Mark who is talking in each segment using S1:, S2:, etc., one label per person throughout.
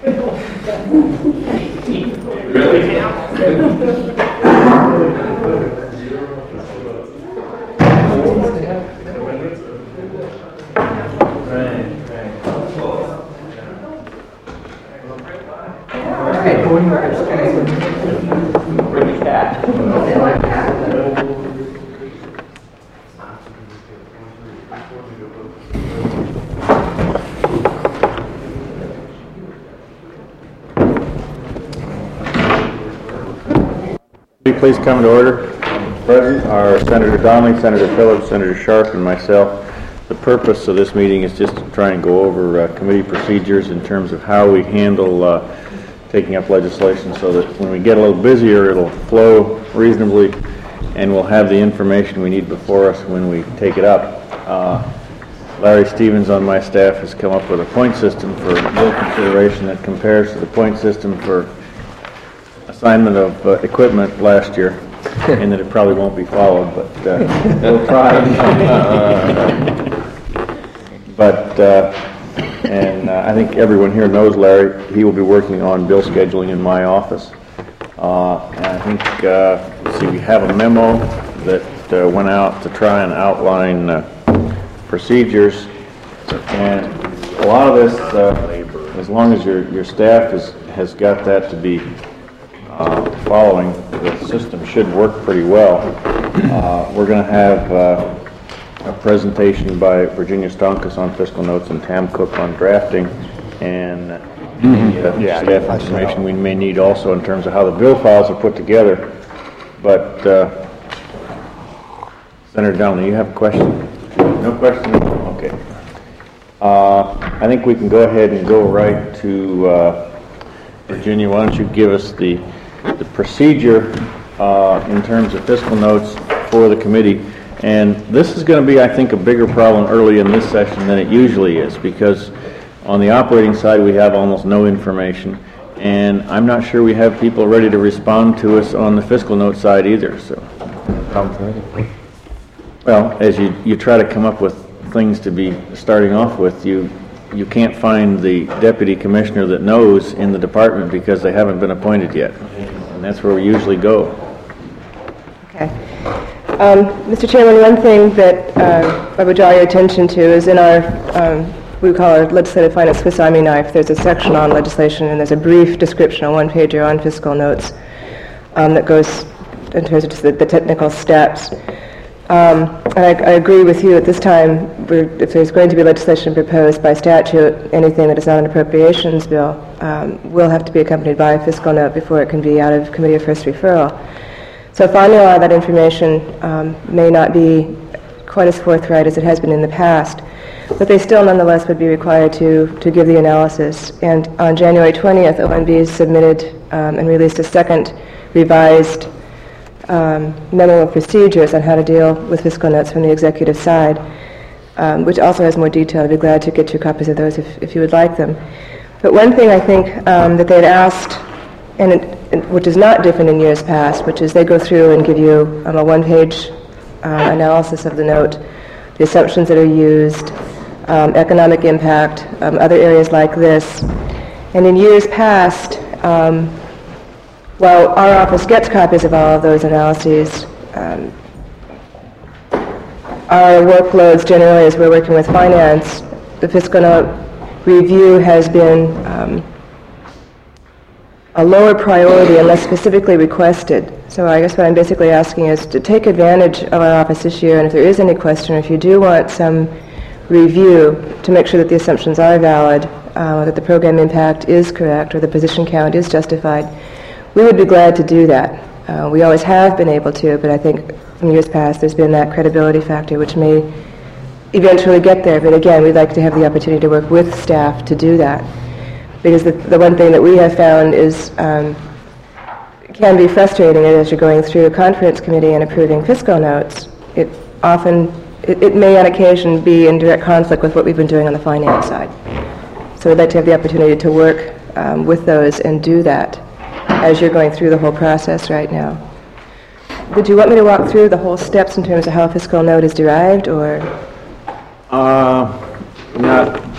S1: Bring the cat.
S2: Please come to order. Present are Senator Donnelly, Senator Phillips, Senator Sharp, and myself. The purpose of this meeting is just to try and go over committee procedures in terms of how we handle taking up legislation, so that when we get a little busier, it'll flow reasonably, and we'll have the information we need before us when we take it up. Larry Stevens on my staff has come up with a point system for bill consideration that compares to the point system for assignment of equipment last year, and that it probably won't be followed, but we'll try. I think everyone here knows Larry. He will be working on bill scheduling in my office. And I think, let's see, we have a memo that went out to try and outline procedures, and a lot of this, as long as your staff has got that to be following, the system should work pretty well. We're going to have a presentation by Virginia Stonkus on fiscal notes and Tam Cook on drafting, and staff information we may need also in terms of how the bill files are put together. But Senator Donnelly, you have a question? No question? Okay. I think we can go ahead and go right to Virginia. Why don't you give us the procedure in terms of fiscal notes for the committee. And this is going to be, I think, a bigger problem early in this session than it usually is, because on the operating side we have almost no information, and I'm not sure we have people ready to respond to us on the fiscal note side either. So, well, as you try to come up with things to be starting off with, you can't find the deputy commissioner that knows in the department because they haven't been appointed yet, and that's where we usually go.
S3: Okay. Mr. Chairman, one thing that I would draw your attention to is in our, we call our legislative finance Swiss Army knife, there's a section on legislation, and there's a brief description, a one-pager on fiscal notes that goes in terms of just the technical steps. And I agree with you at this time, if there's going to be legislation proposed by statute, anything that is not an appropriations bill will have to be accompanied by a fiscal note before it can be out of committee of first referral. So finding a lot of that information may not be quite as forthright as it has been in the past, but they still nonetheless would be required to give the analysis. And on January 20th, OMB submitted and released a second revised memo of procedures on how to deal with fiscal notes from the executive side, which also has more detail. I'd be glad to get you copies of those if you would like them. But one thing I think that they'd asked, which is not different in years past, which is they go through and give you a one-page analysis of the note, the assumptions that are used, economic impact, other areas like this. And in years past, while our office gets copies of all of those analyses, our workloads generally, as we're working with finance, the fiscal note review has been a lower priority unless specifically requested. So I guess what I'm basically asking is to take advantage of our office this year, and if there is any question, or if you do want some review to make sure that the assumptions are valid, that the program impact is correct, or the position count is justified, we would be glad to do that. We always have been able to, but I think from years past there's been that credibility factor which may eventually get there. But again, we'd like to have the opportunity to work with staff to do that. Because the one thing that we have found is can be frustrating as you're going through a conference committee and approving fiscal notes. It may on occasion be in direct conflict with what we've been doing on the finance side. So we'd like to have the opportunity to work with those and do that as you're going through the whole process right now. Did you want me to walk through the whole steps in terms of how a fiscal note is derived, or?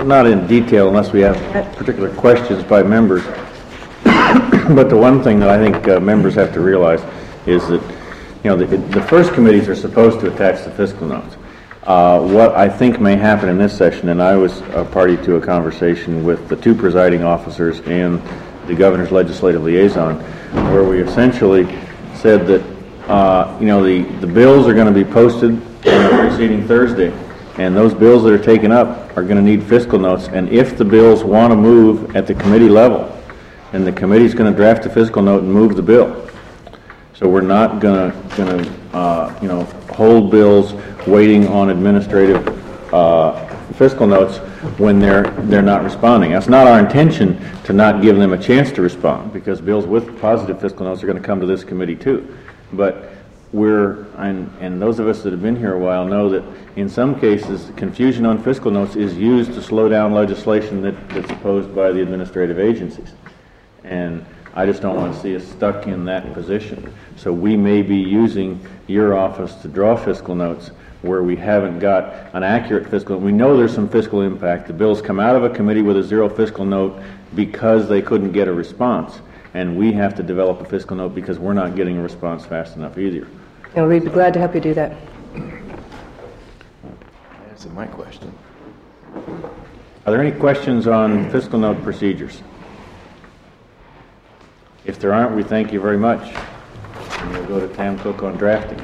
S2: not in detail unless we have particular questions by members. But the one thing that I think members have to realize is that, the first committees are supposed to attach the fiscal notes. What I think may happen in this session, and I was a party to a conversation with the two presiding officers and the governor's legislative liaison, where we essentially said that, the bills are going to be posted on the preceding Thursday, and those bills that are taken up are going to need fiscal notes, and if the bills want to move at the committee level, then the committee's going to draft a fiscal note and move the bill. So we're not going to hold bills waiting on administrative fiscal notes when they're not responding. That's not our intention, to not give them a chance to respond, because bills with positive fiscal notes are going to come to this committee too. But and those of us that have been here a while know that in some cases confusion on fiscal notes is used to slow down legislation that's opposed by the administrative agencies. And I just don't want to see us stuck in that position. So we may be using your office to draw fiscal notes where we haven't got an accurate fiscal. We know there's some fiscal impact. The bills come out of a committee with a zero fiscal note because they couldn't get a response. And we have to develop a fiscal note because we're not getting a response fast enough either.
S3: And we'd be glad to help you do that.
S1: That's my question.
S2: Are there any questions on fiscal note procedures? If there aren't, we thank you very much. And we'll go to Tam Cook on drafting.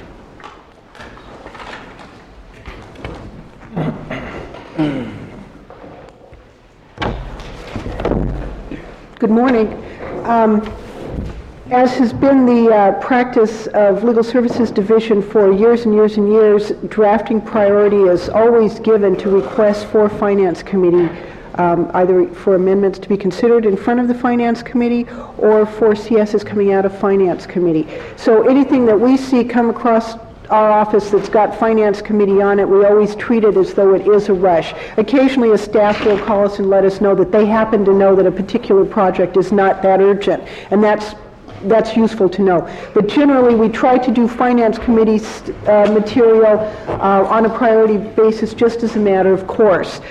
S4: Good morning. As has been the practice of Legal Services Division for years and years and years, drafting priority is always given to requests for Finance Committee, either for amendments to be considered in front of the Finance Committee or for CSs coming out of Finance Committee. So anything that we see come across our office that's got Finance Committee on it, we always treat it as though it is a rush. Occasionally a staff will call us and let us know that they happen to know that a particular project is not that urgent, and that's useful to know. But generally we try to do Finance Committee material on a priority basis just as a matter of course.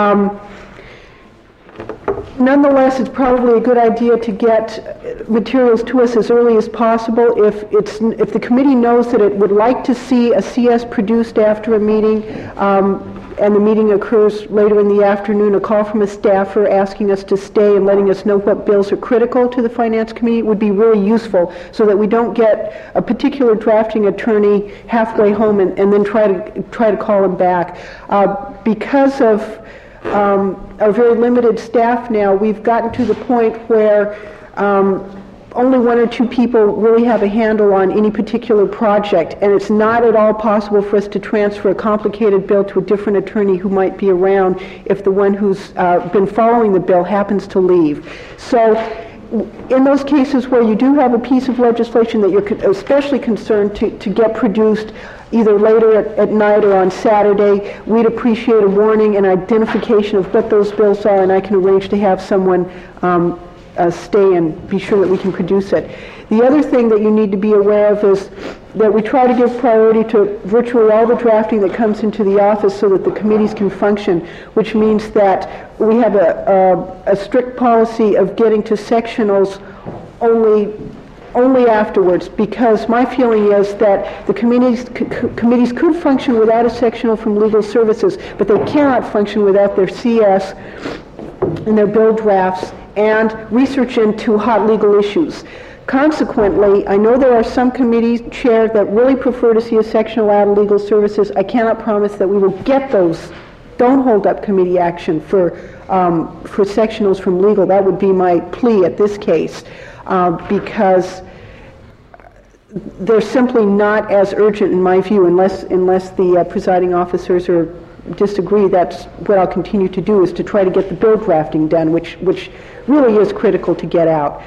S4: Nonetheless, it's probably a good idea to get materials to us as early as possible. If the committee knows that it would like to see a CS produced after a meeting, and the meeting occurs later in the afternoon, a call from a staffer asking us to stay and letting us know what bills are critical to the Finance Committee would be really useful, so that we don't get a particular drafting attorney halfway home and then try to call him back. Because of our very limited staff now, we've gotten to the point where only one or two people really have a handle on any particular project, and it's not at all possible for us to transfer a complicated bill to a different attorney who might be around if the one who's been following the bill happens to leave. So in those cases where you do have a piece of legislation that you're especially concerned to get produced either later at night or on Saturday, we'd appreciate a warning and identification of what those bills are, and I can arrange to have someone stay and be sure that we can produce it. The other thing that you need to be aware of is that we try to give priority to virtually all the drafting that comes into the office so that the committees can function, which means that we have a strict policy of getting to sectionals only afterwards, because my feeling is that the committees could function without a sectional from Legal Services, but they cannot function without their CS and their bill drafts and research into hot legal issues. Consequently, I know there are some committees chairs that really prefer to see a sectional out of Legal Services. I cannot promise that we will get those. Don't hold up committee action for sectionals from legal. That would be my plea at this case, because they're simply not as urgent in my view, unless the presiding officers disagree. That's what I'll continue to do, is to try to get the bill drafting done, which really is critical to get out.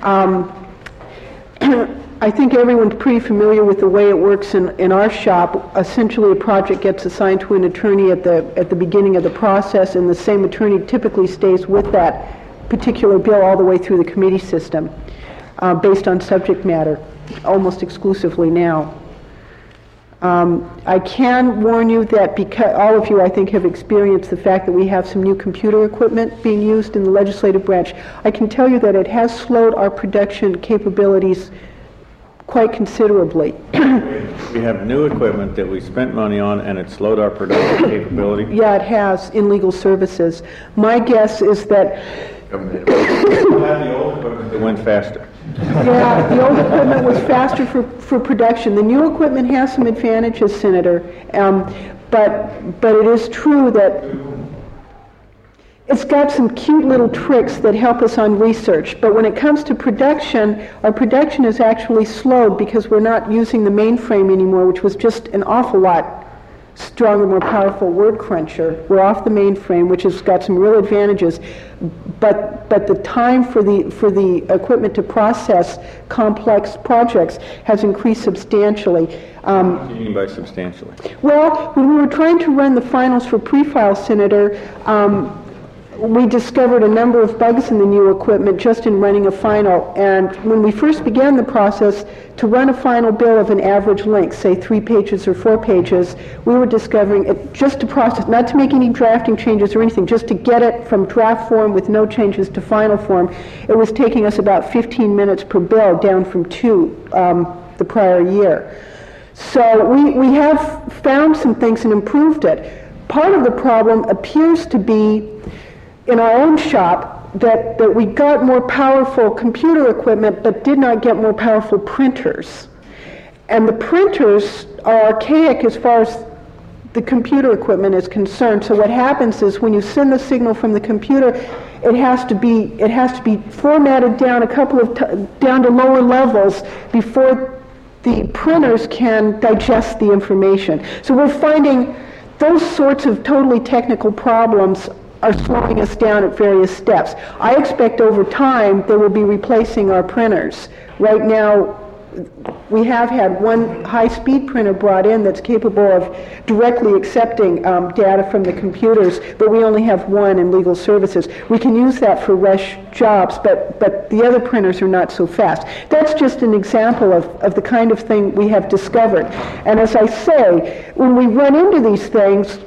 S4: I think everyone's pretty familiar with the way it works in our shop. Essentially, a project gets assigned to an attorney at the beginning of the process, and the same attorney typically stays with that particular bill all the way through the committee system, based on subject matter, almost exclusively now. I can warn you that because all of you, I think, have experienced the fact that we have some new computer equipment being used in the legislative branch. I can tell you that it has slowed our production capabilities quite considerably.
S2: We have new equipment that we spent money on, and it slowed our production capability.
S4: Yeah, it has in legal services. My guess is that
S2: The old equipment that went faster.
S4: yeah, the old equipment was faster for production. The new equipment has some advantages, Senator, but it is true that it's got some cute little tricks that help us on research. But when it comes to production, our production is actually slowed because we're not using the mainframe anymore, which was just an awful lot stronger, more powerful word cruncher. We're off the mainframe, which has got some real advantages, but the time for the equipment to process complex projects has increased substantially.
S2: What do you mean by substantially?
S4: Well, when we were trying to run the finals for pre-file, Senator, we discovered a number of bugs in the new equipment just in running a final. And when we first began the process, to run a final bill of an average length, say 3 pages or 4 pages, we were discovering it just to process, not to make any drafting changes or anything, just to get it from draft form with no changes to final form, it was taking us about 15 minutes per bill, down from 2 the prior year. So we have found some things and improved it. Part of the problem appears to be in our own shop that we got more powerful computer equipment but did not get more powerful printers. And the printers are archaic as far as the computer equipment is concerned. So what happens is when you send the signal from the computer, it has to be formatted down a couple of down to lower levels before the printers can digest the information. So we're finding those sorts of totally technical problems are slowing us down at various steps. I expect over time they will be replacing our printers. Right now, we have had one high-speed printer brought in that's capable of directly accepting data from the computers, but we only have one in legal services. We can use that for rush jobs, but the other printers are not so fast. That's just an example of the kind of thing we have discovered. And as I say, when we run into these things,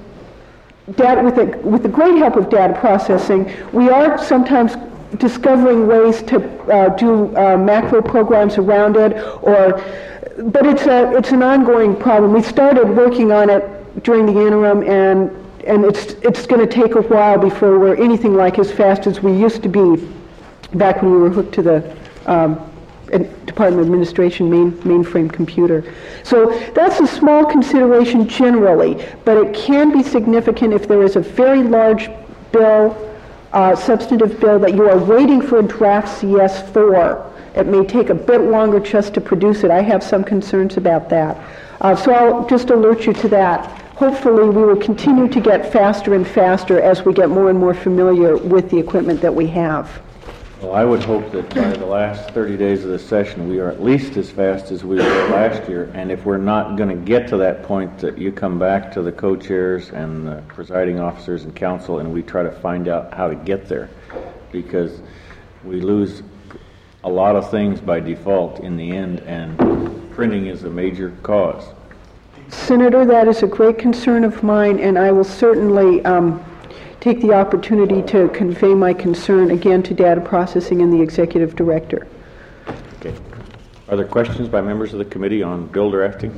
S4: with the great help of data processing, we are sometimes discovering ways to do macro programs around it, but it's an ongoing problem. We started working on it during the interim, and it's going to take a while before we're anything like as fast as we used to be back when we were hooked to the Department of Administration mainframe computer. So that's a small consideration generally, but it can be significant if there is a very large bill, substantive bill that you are waiting for a draft CS for. It may take a bit longer just to produce it. I have some concerns about that. So I'll just alert you to that. Hopefully we will continue to get faster and faster as we get more and more familiar with the equipment that we have.
S2: Well, I would hope that by the last 30 days of this session, we are at least as fast as we were last year. And if we're not going to get to that point, that you come back to the co-chairs and the presiding officers and council, and we try to find out how to get there. Because we lose a lot of things by default in the end, and printing is a major cause.
S4: Senator, that is a great concern of mine, and I will certainly take the opportunity to convey my concern again to data processing and the executive director.
S2: Okay. Are there questions by members of the committee on bill drafting?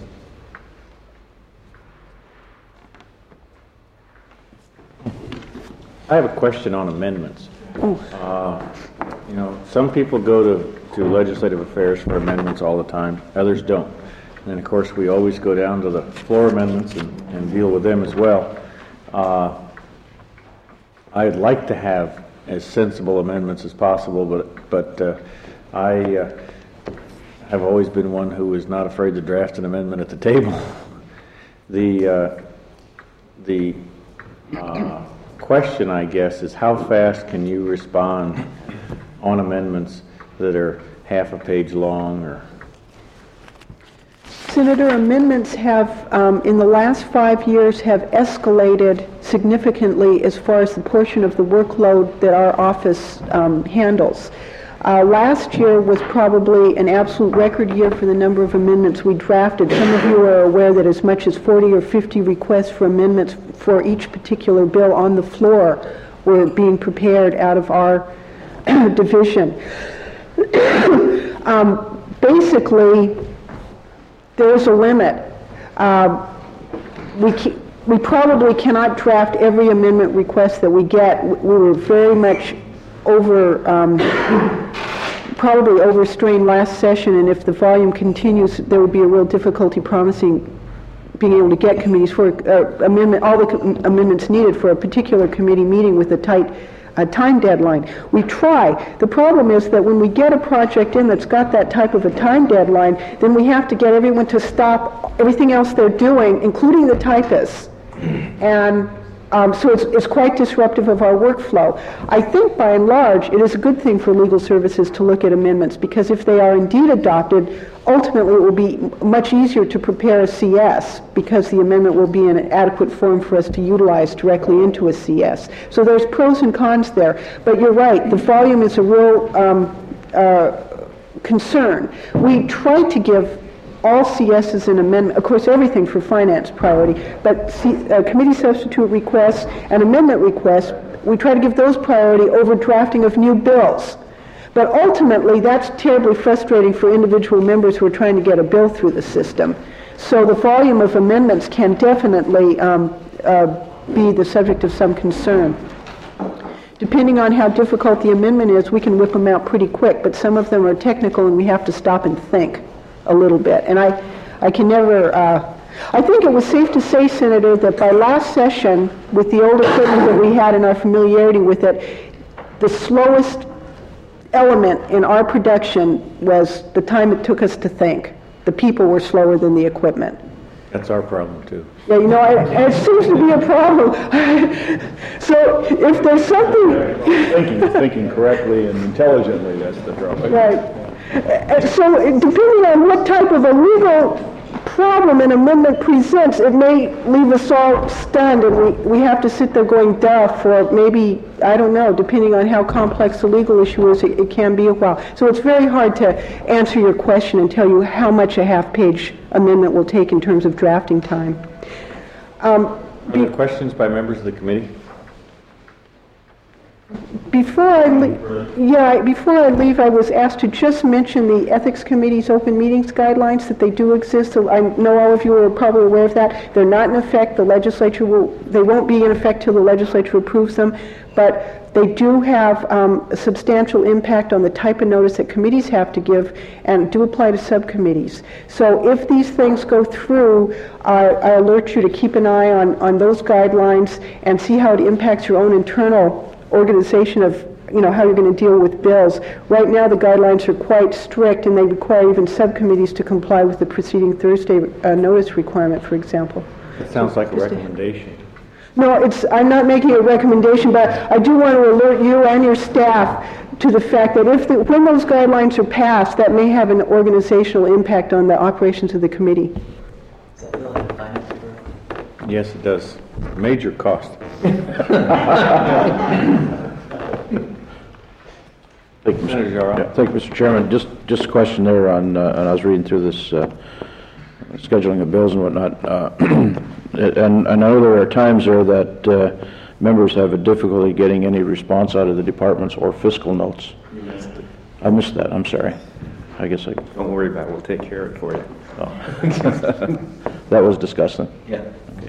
S2: I have a question on amendments. You know, some people go to legislative affairs for amendments all the time, others don't. And then, of course, we always go down to the floor amendments and deal with them as well. I'd like to have as sensible amendments as possible, but I have always been one who is not afraid to draft an amendment at the table. The question, I guess, is how fast can you respond on amendments that are half a page long or...
S4: Senator, amendments have, in the last 5 years, have escalated significantly as far as the portion of the workload that our office handles. Last year was probably an absolute record year for the number of amendments we drafted. Some of you are aware that as much as 40 or 50 requests for amendments for each particular bill on the floor were being prepared out of our division. Basically, there's a limit. We probably cannot draft every amendment request that we get. We were very much probably overstrained last session, and if the volume continues, there would be a real difficulty promising being able to get committees for all the amendments needed for a particular committee meeting with a tight time deadline. We try. The problem is that when we get a project in that's got that type of a time deadline, then we have to get everyone to stop everything else they're doing, including the typists. And so it's quite disruptive of our workflow. I think by and large it is a good thing for legal services to look at amendments, because if they are indeed adopted, ultimately it will be much easier to prepare a CS, because the amendment will be in an adequate form for us to utilize directly into a CS. So there's pros and cons there. But you're right, the volume is a real concern. We try to give all CSs an amendment, of course everything for finance priority, but committee substitute requests and amendment requests, we try to give those priority over drafting of new bills. But ultimately that's terribly frustrating for individual members who are trying to get a bill through the system. So the volume of amendments can definitely be the subject of some concern. Depending on how difficult the amendment is, we can whip them out pretty quick, but some of them are technical and we have to stop and think a little bit. And I can never, I think it was safe to say, Senator, that by last session, with the old equipment that we had and our familiarity with it, the slowest element in our production was the time it took us to think. The people were slower than the equipment.
S2: That's our problem, too.
S4: Yeah, you know, it seems to be a problem. So if there's something...
S1: Thinking correctly and intelligently, that's the problem.
S4: Right. So depending on what type of a legal problem an amendment presents, it may leave us all stunned, and we have to sit there going, duh, for maybe, I don't know, depending on how complex the legal issue is, it can be a while. So it's very hard to answer your question and tell you how much a half-page amendment will take in terms of drafting time.
S2: Any questions by members of the committee?
S4: Before I leave, I was asked to just mention the Ethics Committee's open meetings guidelines, that they do exist. So I know all of you are probably aware of that. They're not in effect. The legislature they won't be in effect till the legislature approves them, but they do have a substantial impact on the type of notice that committees have to give, and do apply to subcommittees. So if these things go through, I alert you to keep an eye on those guidelines and see how it impacts your own internal organization of, you know, how you're going to deal with bills. Right now the guidelines are quite strict, and they require even subcommittees to comply with the preceding Thursday notice requirement, for example.
S2: It sounds like a recommendation.
S4: No, I'm not making a recommendation, but I do want to alert you and your staff to the fact that when those guidelines are passed, that may have an organizational impact on the operations of the committee.
S5: Is that bill in the finance bureau?
S2: Yes, it does. Major cost.
S1: Thank you, Mr. Chairman. Just a question there on, and I was reading through this scheduling of bills and whatnot, and I know there are times there that members have a difficulty getting any response out of the departments or fiscal notes.
S2: You missed it.
S1: I missed that. I'm sorry. I guess I...
S2: Don't worry about it. We'll take care of it for you.
S1: Oh. That was discussed then.
S5: Yeah.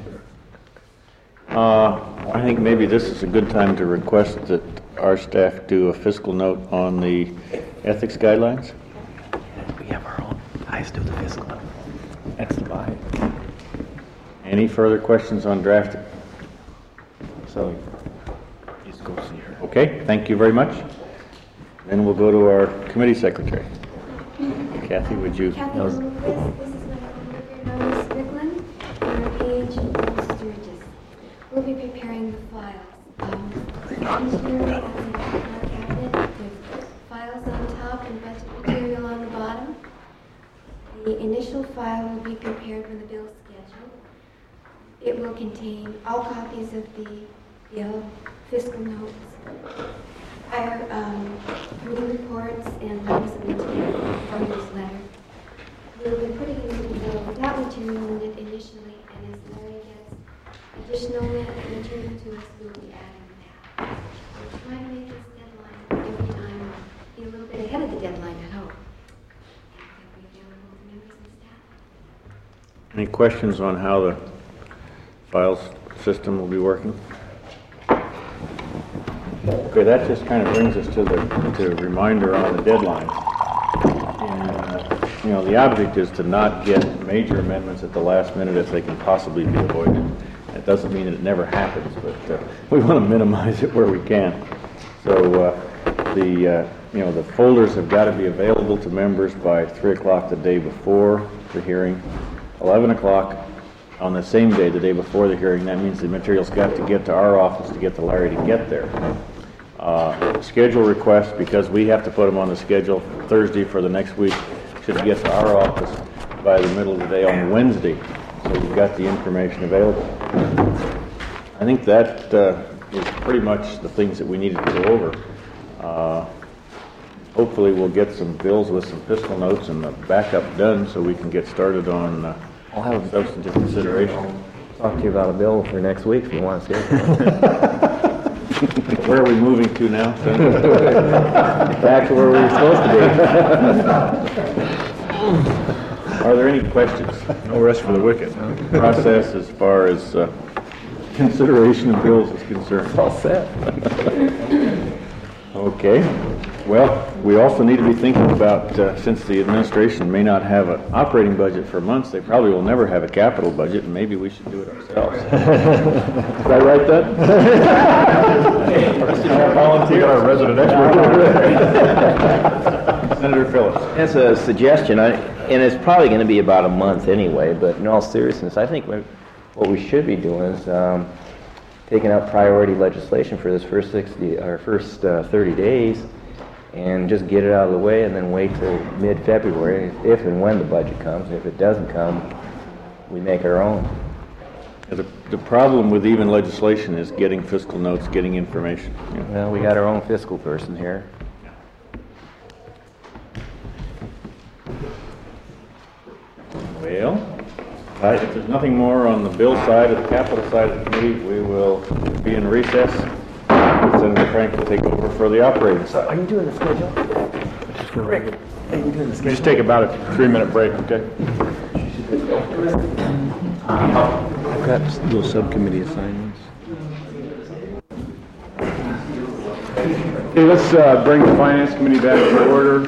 S2: I think maybe this is a good time to request that our staff do a fiscal note on the ethics guidelines.
S5: We have our own guys do the fiscal.
S2: That's the buy. Any further questions on drafting?
S5: So, just go see her.
S2: Okay, thank you very much. Then we'll go to our committee secretary. Kathy, would you?
S6: Kathy Bloomquist, this is my notice, Strickland, and Paige Sturgis. We'll be preparing the files. Engineering cabinet, there's files on top and budget material on the bottom. The initial file will be prepared with the bill schedule. It will contain all copies of the bill, fiscal notes, Our committee reports and notice of our newsletter. We'll be putting in the bill without material in it initially, and as Larry gets additional material to us, we'll be adding that. We're trying to make this deadline every time be a little bit ahead of the deadline, I hope. And they'll be available to members and staff.
S2: Any questions on how the files system will be working? Okay, that just kind of brings us to the reminder on the deadline. And, you know, the object is to not get major amendments at the last minute if they can possibly be avoided. That doesn't mean that it never happens, but we want to minimize it where we can. So you know, the folders have got to be available to members by 3 o'clock the day before the hearing, 11 o'clock on the same day, the day before the hearing. That means the material's got to get to our office to get to Larry to get there. Schedule requests, because we have to put them on the schedule Thursday for the next week, should get to our office by the middle of the day on Wednesday, so we've got the information available. I think that is pretty much the things that we needed to go over. Hopefully we'll get some bills with some fiscal notes and the backup done so we can get started on
S5: I'll have
S2: substantive consideration.
S5: talk to you about a bill for next week if you want to schedule it.
S2: Where are we moving to now?
S5: Back to where we were supposed to be.
S2: Are there any questions?
S7: No rest for the wicked.
S2: Process as far as consideration of bills is concerned.
S5: All set.
S2: Okay. Well, we also need to be thinking about, since the administration may not have an operating budget for months, they probably will never have a capital budget, and maybe we should do it ourselves. Did I write that?
S7: Volunteer, our resident expert.
S2: Senator Phillips.
S8: That's a suggestion, and it's probably going to be about a month anyway, but in all seriousness, I think what we should be doing is taking out priority legislation for this first 30 days and just get it out of the way and then wait till mid-February if and when the budget comes. If it doesn't come, we make our own.
S2: The problem with even legislation is getting fiscal notes, getting information. Yeah.
S8: Well, we got our own fiscal person here.
S2: Well, if there's nothing more on the bill side or the capital side of the committee, we will be in recess. Senator Frank will take over for the operating side.
S5: Are you doing the schedule? Rick, are you doing the schedule?
S7: Just take about a 3-minute break, okay?
S5: I've got little subcommittee assignments.
S7: Okay, let's bring the Finance Committee back to order.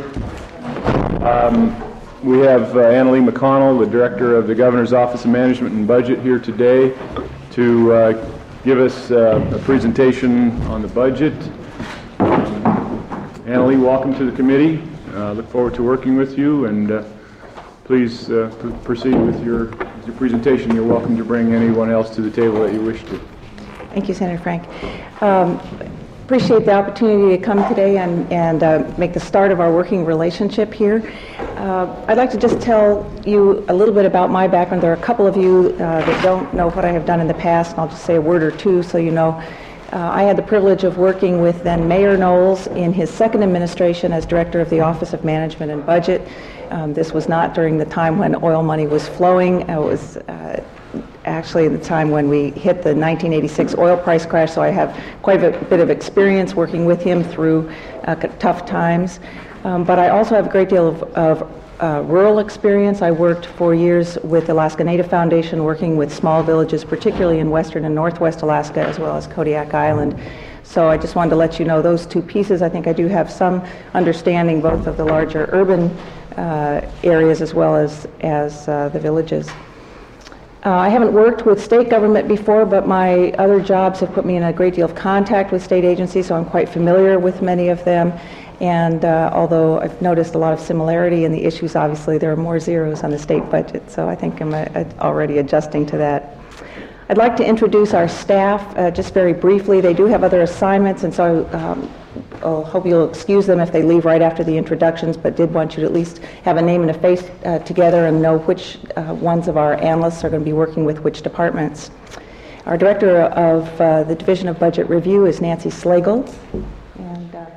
S7: We have Annalee McConnell, the Director of the Governor's Office of Management and Budget, here today to give us a presentation on the budget. Annalee, welcome to the committee. Look forward to working with you, and please proceed with your presentation. You're welcome to bring anyone else to the table that you wish to.
S4: Thank you, Senator Frank. Appreciate the opportunity to come today and make the start of our working relationship here. I'd like to just tell you a little bit about my background. There are a couple of you that don't know what I have done in the past, and I'll just say a word or two so you know. I had the privilege of working with then Mayor Knowles in his second administration as Director of the Office of Management and Budget. This was not during the time when oil money was flowing. It was actually the time when we hit the 1986 oil price crash, so I have quite a bit of experience working with him through tough times. But I also have a great deal of rural experience. I worked for years with Alaska Native Foundation, working with small villages, particularly in western and northwest Alaska, as well as Kodiak Island. So I just wanted to let you know those two pieces. I think I do have some understanding both of the larger urban areas as well as the villages. I haven't worked with state government before, but my other jobs have put me in a great deal of contact with state agencies, so I'm quite familiar with many of them. And although I've noticed a lot of similarity in the issues, obviously there are more zeros on the state budget, so I think I'm already adjusting to that. I'd like to introduce our staff just very briefly. They do have other assignments, and so I'll hope you'll excuse them if they leave right after the introductions, but did want you to at least have a name and a face together and know which ones of our analysts are going to be working with which departments. Our Director of the Division of Budget Review is Nancy Slagle. And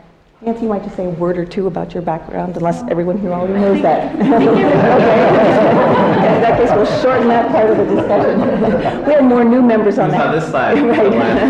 S9: Nancy, you might just say a word or two about your background, unless everyone here already knows that. Okay. In that case, we'll shorten that part of the discussion. We had more new members on that.
S8: On this side.
S9: Right.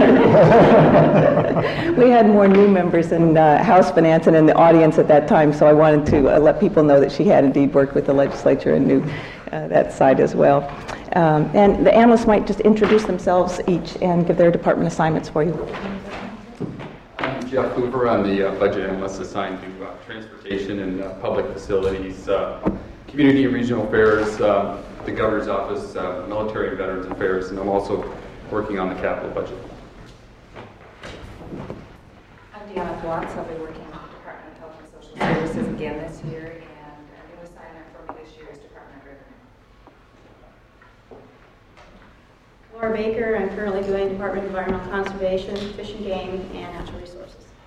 S9: We had more new members in House Finance and in the audience at that time, so I wanted to let people know that she had indeed worked with the legislature and knew that side as well. And the analysts might just introduce themselves each and give their department assignments for you.
S10: I'm Jeff Hoover. I'm the budget analyst assigned to transportation and public facilities, community and regional affairs, the governor's office, military and veterans affairs, and I'm also working on the capital budget.
S11: I'm Deanna Watts. I'll be working with the Department of Health and Social Services again this year, and a new assignment for me this year is Department of Revenue.
S12: Laura Baker. I'm currently doing Department of Environmental Conservation, Fish and Game, and Natural Resources.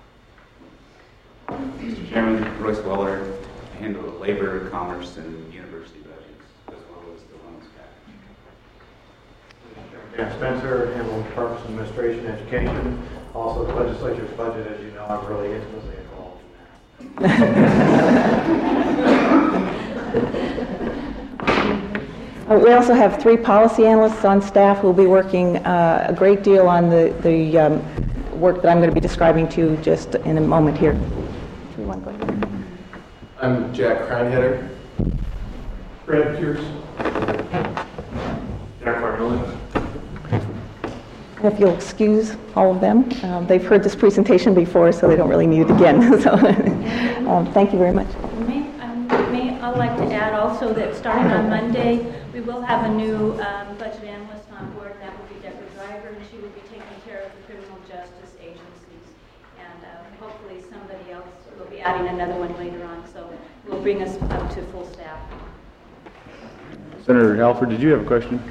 S13: Mr. Chairman, Royce Weller, I handle the labor, commerce, and university budgets, as well as the loans package.
S14: Dan Spencer, handle Departments of Administration, Education, also the legislature's budget. As you know, I'm really intimately involved in that.
S9: We also have 3 policy analysts on staff who will be working a great deal on the work that I'm going to be describing to you just in a moment here. Do you want to go ahead?
S15: I'm Jack Crownheader.
S14: Brad Pierce. Jack Marnolin.
S9: And if you'll excuse all of them, they've heard this presentation before, so they don't really need it again. So, thank you very much.
S12: I'd like to add also that starting on Monday, we will have a new budget analyst on board, and that will be Deborah Driver, and she will be taking care of the criminal justice agencies. And hopefully somebody else will be adding another one later on, so we'll bring us up to full staff.
S7: Senator Halford, did you have a question?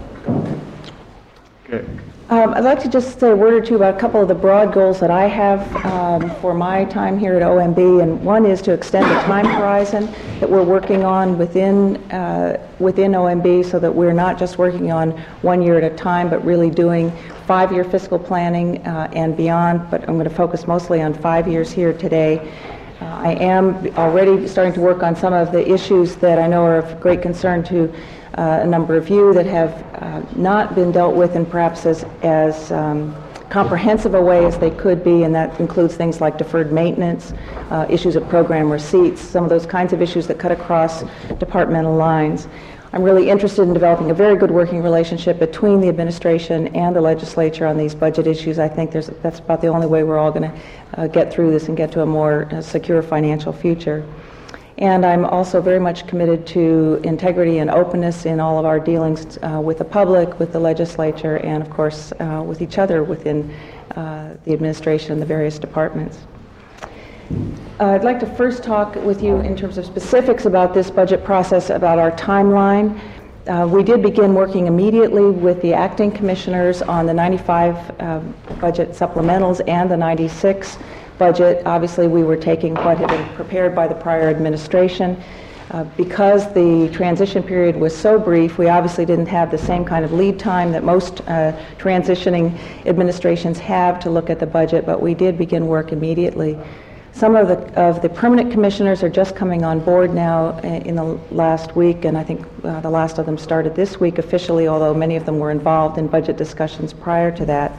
S7: Okay.
S9: I'd like to just say a word or two about a couple of the broad goals that I have for my time here at OMB, and one is to extend the time horizon that we're working on within OMB, so that we're not just working on 1 year at a time, but really doing 5-year fiscal planning and beyond, but I'm going to focus mostly on 5 years here today. I am already starting to work on some of the issues that I know are of great concern to a number of you that have not been dealt with in perhaps as comprehensive a way as they could be, and that includes things like deferred maintenance, issues of program receipts, some of those kinds of issues that cut across departmental lines. I'm really interested in developing a very good working relationship between the administration and the legislature on these budget issues. I think that's about the only way we're all going to get through this and get to a more secure financial future. And I'm also very much committed to integrity and openness in all of our dealings with the public, with the legislature, and of course with each other within the administration and the various departments. I'd like to first talk with you in terms of specifics about this budget process, about our timeline. We did begin working immediately with the acting commissioners on the 95 budget supplementals and the 96 budget. Obviously, we were taking what had been prepared by the prior administration. Because the transition period was so brief, we obviously didn't have the same kind of lead time that most transitioning administrations have to look at the budget, but we did begin work immediately. Some of the permanent commissioners are just coming on board now in the last week, and I think the last of them started this week officially, although many of them were involved in budget discussions prior to that.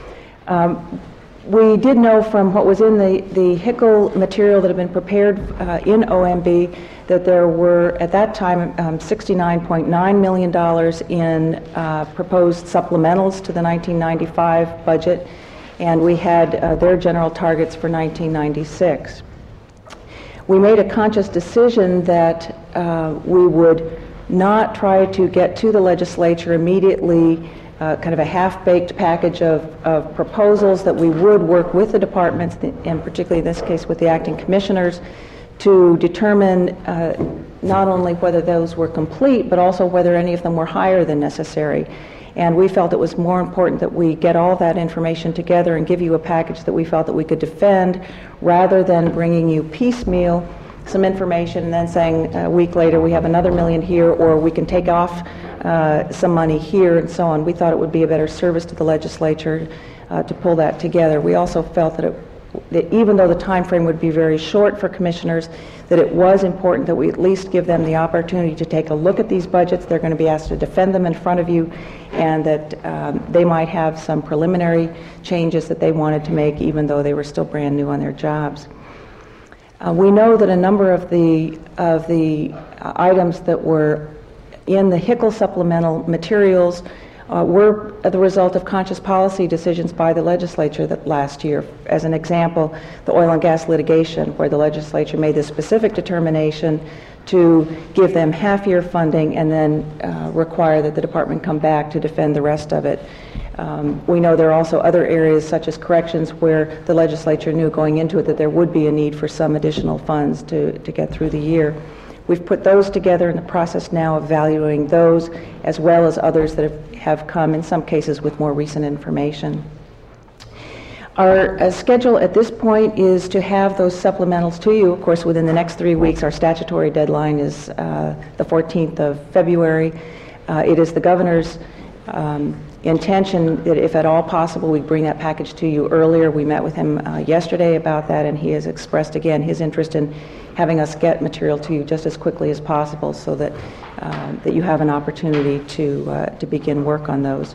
S9: We did know from what was in the HICL material that had been prepared in OMB that there were, at that time, $69.9 million in proposed supplementals to the 1995 budget, and we had their general targets for 1996. We made a conscious decision that we would not try to get to the legislature immediately kind of a half-baked package of proposals, that we would work with the departments, and particularly in this case with the acting commissioners, to determine not only whether those were complete, but also whether any of them were higher than necessary. And we felt it was more important that we get all that information together and give you a package that we felt that we could defend, rather than bringing you piecemeal some information and then saying a week later we have another $1 million here, or we can take off some money here and so on. We thought it would be a better service to the legislature to pull that together. We also felt that that even though the time frame would be very short for commissioners, that it was important that we at least give them the opportunity to take a look at these budgets. They're going to be asked to defend them in front of you, and that they might have some preliminary changes that they wanted to make, even though they were still brand new on their jobs. We know that a number of the items that were in the HICL supplemental materials were the result of conscious policy decisions by the legislature that last year. As an example, the oil and gas litigation, where the legislature made the specific determination to give them half-year funding and then require that the department come back to defend the rest of it. We know there are also other areas, such as corrections, where the legislature knew going into it that there would be a need for some additional funds to get through the year. We've put those together in the process now of evaluating those, as well as others that have come, in some cases, with more recent information. Our schedule at this point is to have those supplementals to you, of course, within the next 3 weeks. Our statutory deadline is the 14th of February. It is the governor's intention that if at all possible we bring that package to you earlier. We met with him yesterday about that, and he has expressed again his interest in having us get material to you just as quickly as possible, so that that you have an opportunity to begin work on those.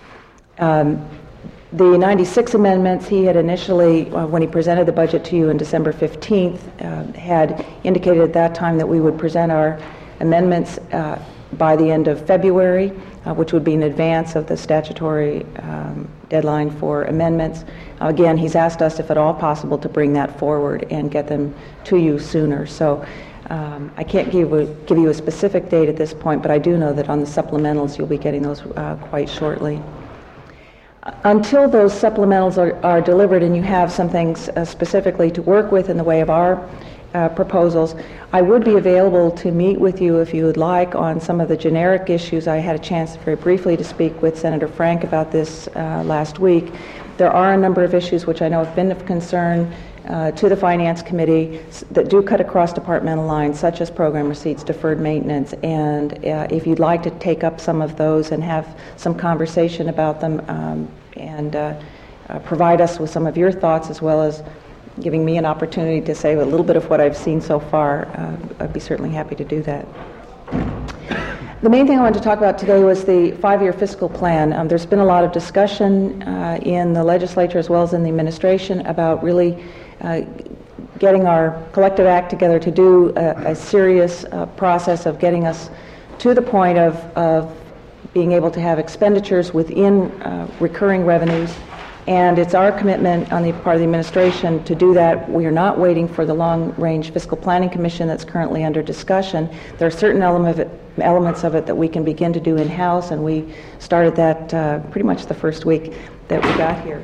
S9: The 96 amendments, he had initially, when he presented the budget to you on December 15th, had indicated at that time that we would present our amendments by the end of February, which would be in advance of the statutory deadline for amendments. Again, he's asked us, if at all possible, to bring that forward and get them to you sooner. So I can't give you a specific date at this point, but I do know that on the supplementals you'll be getting those quite shortly. Until those supplementals are delivered and you have some things specifically to work with in the way of our proposals, I would be available to meet with you if you would like on some of the generic issues. I had a chance very briefly to speak with Senator Frank about this last week. There are a number of issues which I know have been of concern to the Finance Committee that do cut across departmental lines, such as program receipts, deferred maintenance, and if you'd like to take up some of those and have some conversation about them and provide us with some of your thoughts, as well as giving me an opportunity to say a little bit of what I've seen so far, I'd be certainly happy to do that. The main thing I wanted to talk about today was the 5-year fiscal plan. There's been a lot of discussion in the legislature as well as in the administration about really getting our collective act together to do a serious process of getting us to the point of being able to have expenditures within recurring revenues. And it's our commitment on the part of the administration to do that. We are not waiting for the Long-Range Fiscal Planning Commission that's currently under discussion. There are certain elements of it that we can begin to do in-house, and we started that pretty much the first week that we got here.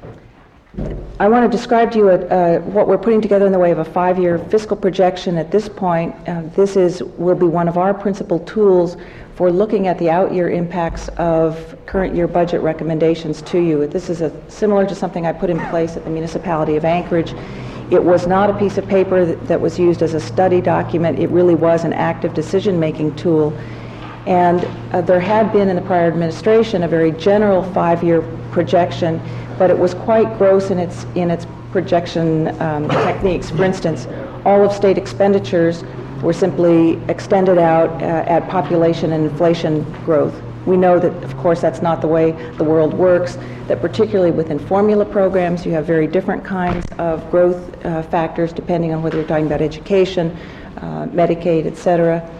S9: I want to describe to you what we're putting together in the way of a 5-year fiscal projection at this point. This will be one of our principal tools for looking at the out-year impacts of current year budget recommendations to you. This is similar to something I put in place at the municipality of Anchorage. It was not a piece of paper that was used as a study document. It really was an active decision-making tool. And there had been in the prior administration a very general 5-year projection, but it was quite gross in its projection techniques. For instance, all of state expenditures were simply extended out at population and inflation growth. We know that, of course, that's not the way the world works, that particularly within formula programs, you have very different kinds of growth factors depending on whether you're talking about education, Medicaid, et cetera.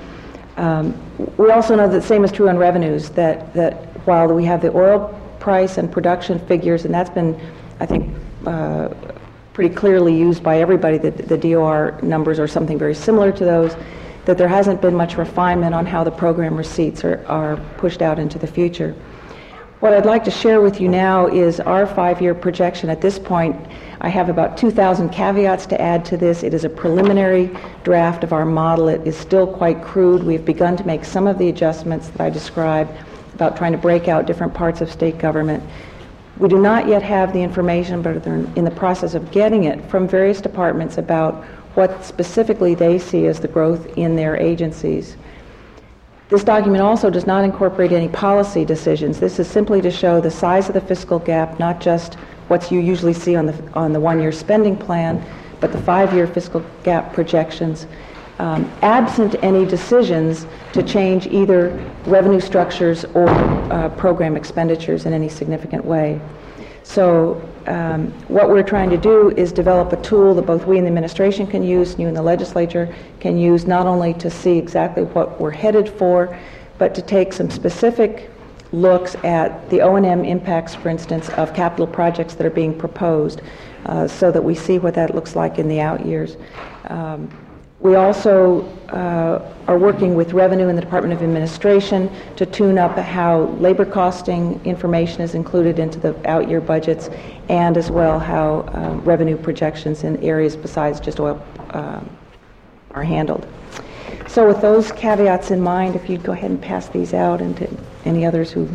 S9: We also know that the same is true on revenues, that while we have the oil price and production figures, and that's been, I think, pretty clearly used by everybody, that the DOR numbers are something very similar to those, that there hasn't been much refinement on how the program receipts are pushed out into the future. What I'd like to share with you now is our 5-year projection. At this point, I have about 2,000 caveats to add to this. It is a preliminary draft of our model. It is still quite crude. We've begun to make some of the adjustments that I described about trying to break out different parts of state government. We do not yet have the information, but they're in the process of getting it from various departments about what specifically they see as the growth in their agencies. This document also does not incorporate any policy decisions. This is simply to show the size of the fiscal gap, not just what you usually see on the one-year spending plan, but the 5-year fiscal gap projections, absent any decisions to change either revenue structures or program expenditures in any significant way. So what we're trying to do is develop a tool that both we in the administration can use, and you in the legislature can use, not only to see exactly what we're headed for, but to take some specific looks at the O&M impacts, for instance, of capital projects that are being proposed, so that we see what that looks like in the out years. We also are working with Revenue and the Department of Administration to tune up how labor costing information is included into the out-year budgets, and as well how revenue projections in areas besides just oil are handled. So with those caveats in mind, if you'd go ahead and pass these out and to any others who...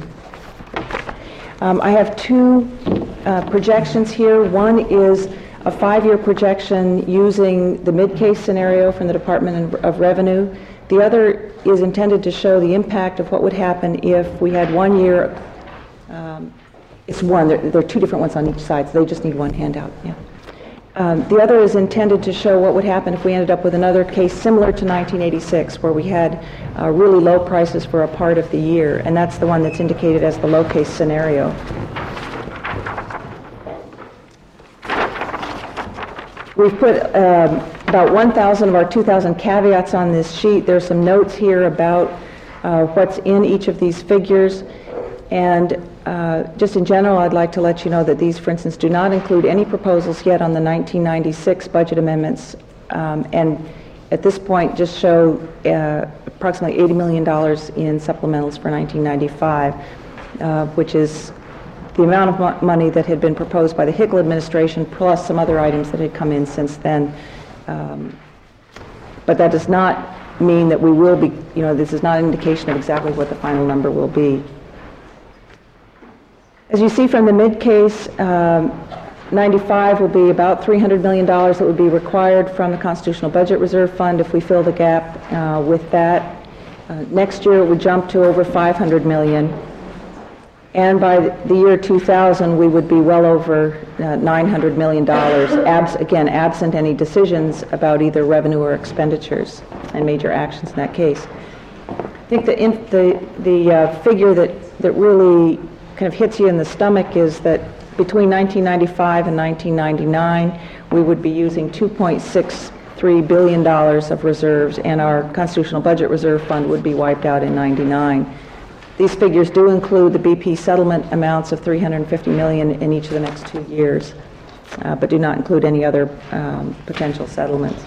S9: I have two projections here. One is a 5-year projection using the mid-case scenario from the Department of Revenue. The other is intended to show the impact of what would happen if we had 1 year. It's one. There are two different ones on each side, so they just need one handout. Yeah. The other is intended to show what would happen if we ended up with another case similar to 1986, where we had really low prices for a part of the year, and that's the one that's indicated as the low-case scenario. We've put about 1,000 of our 2,000 caveats on this sheet. There's some notes here about what's in each of these figures. And just in general, I'd like to let you know that these, for instance, do not include any proposals yet on the 1996 budget amendments. And at this point, just show approximately $80 million in supplementals for 1995, which is the amount of money that had been proposed by the Hickel administration, plus some other items that had come in since then. But that does not mean that we will be, this is not an indication of exactly what the final number will be. As you see from the mid-case, 95 will be about $300 million that would be required from the Constitutional Budget Reserve Fund if we fill the gap with that. Next year it would jump to over $500 million. And by the year 2000, we would be well over $900 million, again, absent any decisions about either revenue or expenditures and major actions in that case. I think the figure that really kind of hits you in the stomach is that between 1995 and 1999, we would be using $2.63 billion of reserves, and our Constitutional Budget Reserve Fund would be wiped out in 99. These figures do include the BP settlement amounts of $350 million in each of the next 2 years, but do not include any other potential settlements.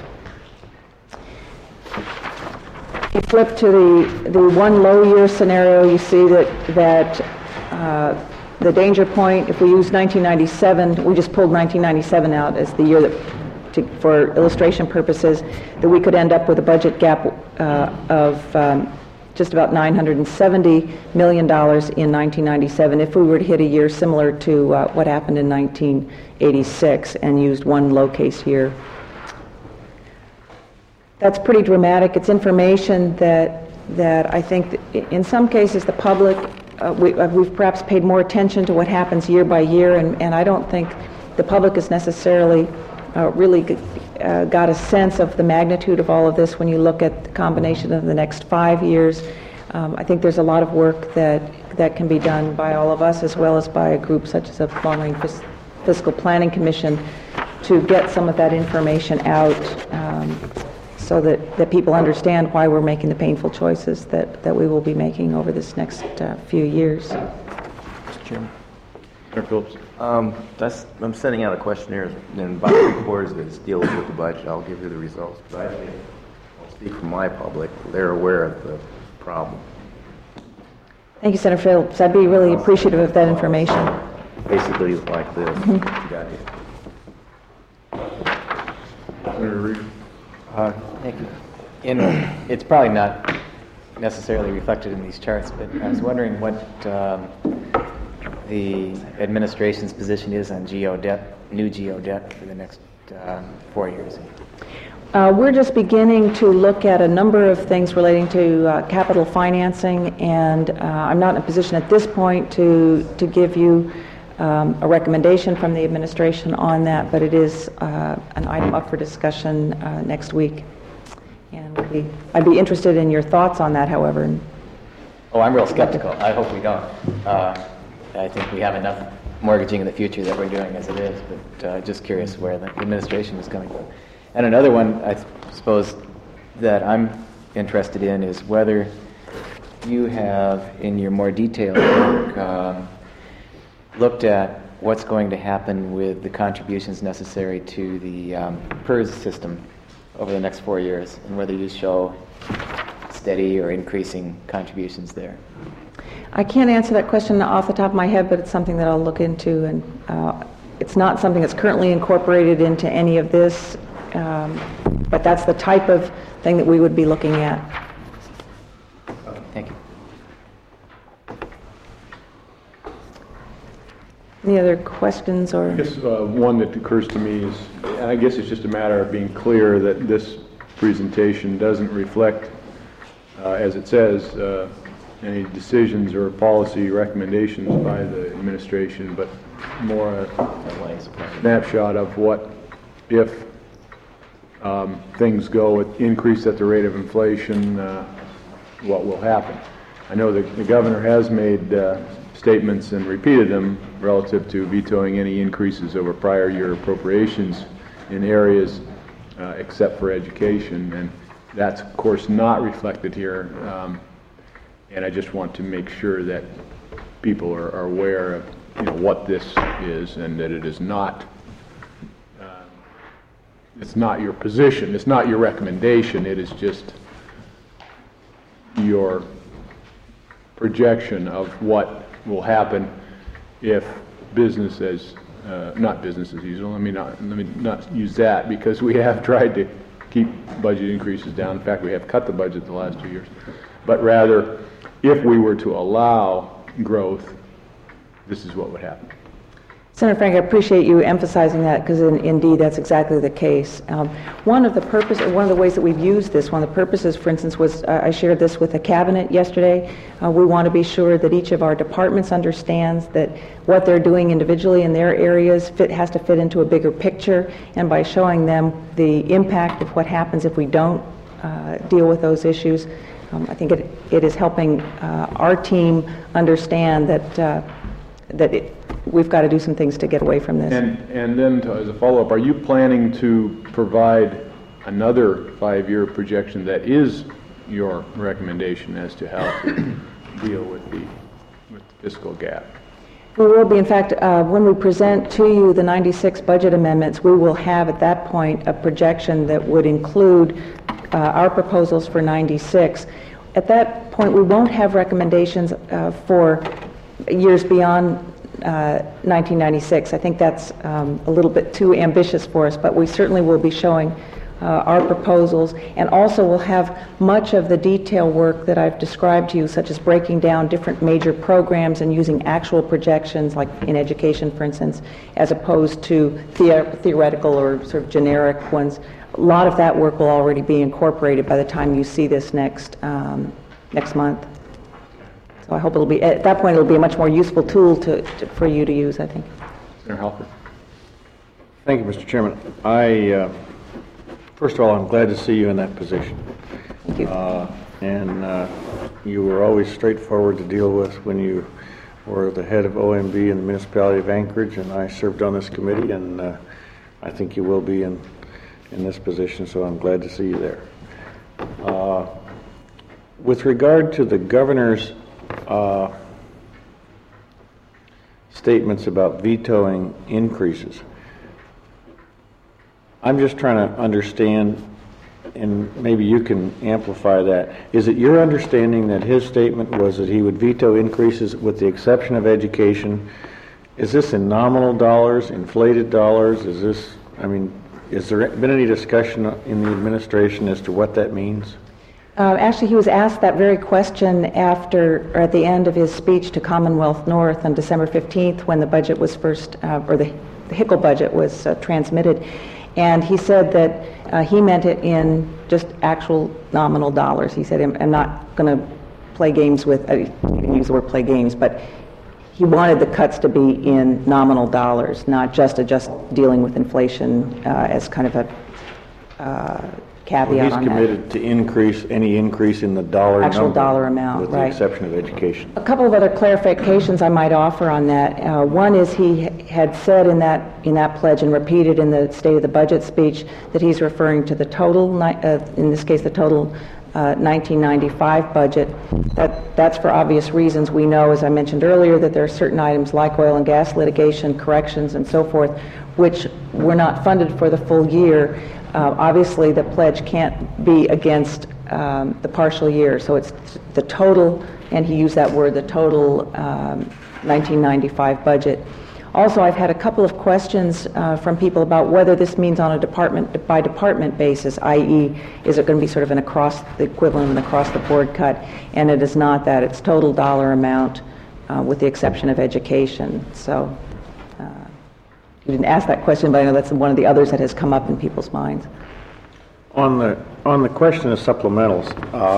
S9: If you flip to the one low year scenario, you see that the danger point, if we use 1997, we just pulled 1997 out as the year that, for illustration purposes, that we could end up with a budget gap of just about $970 million in 1997 if we were to hit a year similar to what happened in 1986 and used one low case year. That's pretty dramatic. It's information that I think in some cases the public, we've perhaps paid more attention to what happens year by year, and I don't think the public has necessarily really got a sense of the magnitude of all of this when you look at the combination of the next 5 years. I think there's a lot of work that can be done by all of us, as well as by a group such as a Long-Range Fiscal Planning Commission, to get some of that information out so that people understand why we're making the painful choices that we will be making over this next few years.
S8: Mr. Chairman. Senator Phillips. I'm sending out a questionnaire in about 3 quarters that deals with the budget. I'll give you the results, but I'll speak for my public. They're aware of the problem.
S9: Thank you, Senator Phillips. I'd be really appreciative of that information.
S8: Basically like this.
S9: Mm-hmm.
S8: You got it.
S7: Senator Reed.
S5: Thank you. It's probably not necessarily reflected in these charts, but I was wondering what the administration's position is on GO debt, new GO debt for the next 4 years.
S9: We're just beginning to look at a number of things relating to capital financing, and I'm not in a position at this point to give you a recommendation from the administration on that, but it is an item up for discussion next week. And I'd be interested in your thoughts on that, however.
S5: Oh, I'm real skeptical. I hope we don't. I think we have enough mortgaging in the future that we're doing as it is, but just curious where the administration is coming from. And another one, I suppose, that I'm interested in is whether you have, in your more detailed work, looked at what's going to happen with the contributions necessary to the PERS system over the next 4 years, and whether you show steady or increasing contributions there.
S9: I can't answer that question off the top of my head, but it's something that I'll look into, and it's not something that's currently incorporated into any of this, but that's the type of thing that we would be looking at.
S5: Thank you.
S9: Any other questions or?
S7: I guess one that occurs to me is, and I guess it's just a matter of being clear that this presentation doesn't reflect, as it says, any decisions or policy recommendations by the administration, but more a snapshot of what if things go with increase at the rate of inflation, what will happen. I know that the governor has made statements and repeated them relative to vetoing any increases over prior year appropriations in areas except for education, and that's of course not reflected here, and I just want to make sure that people are aware of what this is, and that it is not it's not your position, it's not your recommendation, it is just your projection of what will happen if business as not business as usual. Let me not use that, because we have tried to keep budget increases down. In fact, we have cut the budget the last 2 years. But rather, if we were to allow growth, this is what would happen.
S9: Senator Frank, I appreciate you emphasizing that, because indeed that's exactly the case. One of the ways that we've used this, one of the purposes, for instance, was I shared this with the cabinet yesterday. We want to be sure that each of our departments understands that what they're doing individually in their areas has to fit into a bigger picture, and by showing them the impact of what happens if we don't deal with those issues, I think it is helping our team understand that we've got to do some things to get away from this.
S7: And then as a follow-up, are you planning to provide another 5-year projection that is your recommendation as to how to deal with the fiscal gap?
S9: We will be. In fact, when we present to you the 96 budget amendments, we will have at that point a projection that would include our proposals for 96. At that point, we won't have recommendations for years beyond 1996. I think that's a little bit too ambitious for us, but we certainly will be showing our proposals, and also we'll have much of the detail work that I've described to you, such as breaking down different major programs and using actual projections, like in education, for instance, as opposed to theoretical or sort of generic ones. A lot of that work will already be incorporated by the time you see this next month. So I hope it'll be, at that point, it'll be a much more useful tool for you to use, I think.
S7: Senator Halper.
S2: Thank you, Mr. Chairman. First of all, I'm glad to see you in that position.
S9: Thank you.
S2: And you were always straightforward to deal with when you were the head of OMB in the municipality of Anchorage, and I served on this committee, and I think you will be in this position, so I'm glad to see you there. With regard to the governor's statements about vetoing increases, I'm just trying to understand, and maybe you can amplify that. Is it your understanding that his statement was that he would veto increases with the exception of education? Is this in nominal dollars, inflated dollars? Is this, has there been any discussion in the administration as to what that means?
S9: Actually, he was asked that very question at the end of his speech to Commonwealth North on December 15th, when the budget was first, or the HICL budget was transmitted. And he said that he meant it in just actual nominal dollars. He said, I'm not going to play games with, I didn't use the word play games, but he wanted the cuts to be in nominal dollars, not just dealing with inflation as kind of a caveat on that.
S2: He's committed to any increase in the dollar
S9: actual
S2: number,
S9: dollar amount,
S2: with
S9: right.
S2: the exception of education.
S9: A couple of other clarifications I might offer on that. One is he had said in that pledge and repeated in the State of the Budget speech that he's referring to the total, in this case the total 1995 budget. That's for obvious reasons. We know, as I mentioned earlier, that there are certain items like oil and gas litigation, corrections, and so forth, which were not funded for the full year. Obviously, the pledge can't be against the partial year, so it's the total, and he used that word, the total 1995 budget. Also, I've had a couple of questions from people about whether this means on a department-by-department basis, i.e., is it going to be sort of the equivalent of an across-the-board cut, and it is not that. It's total dollar amount with the exception of education. So you didn't ask that question, but I know that's one of the others that has come up in people's minds.
S2: On the question of supplementals,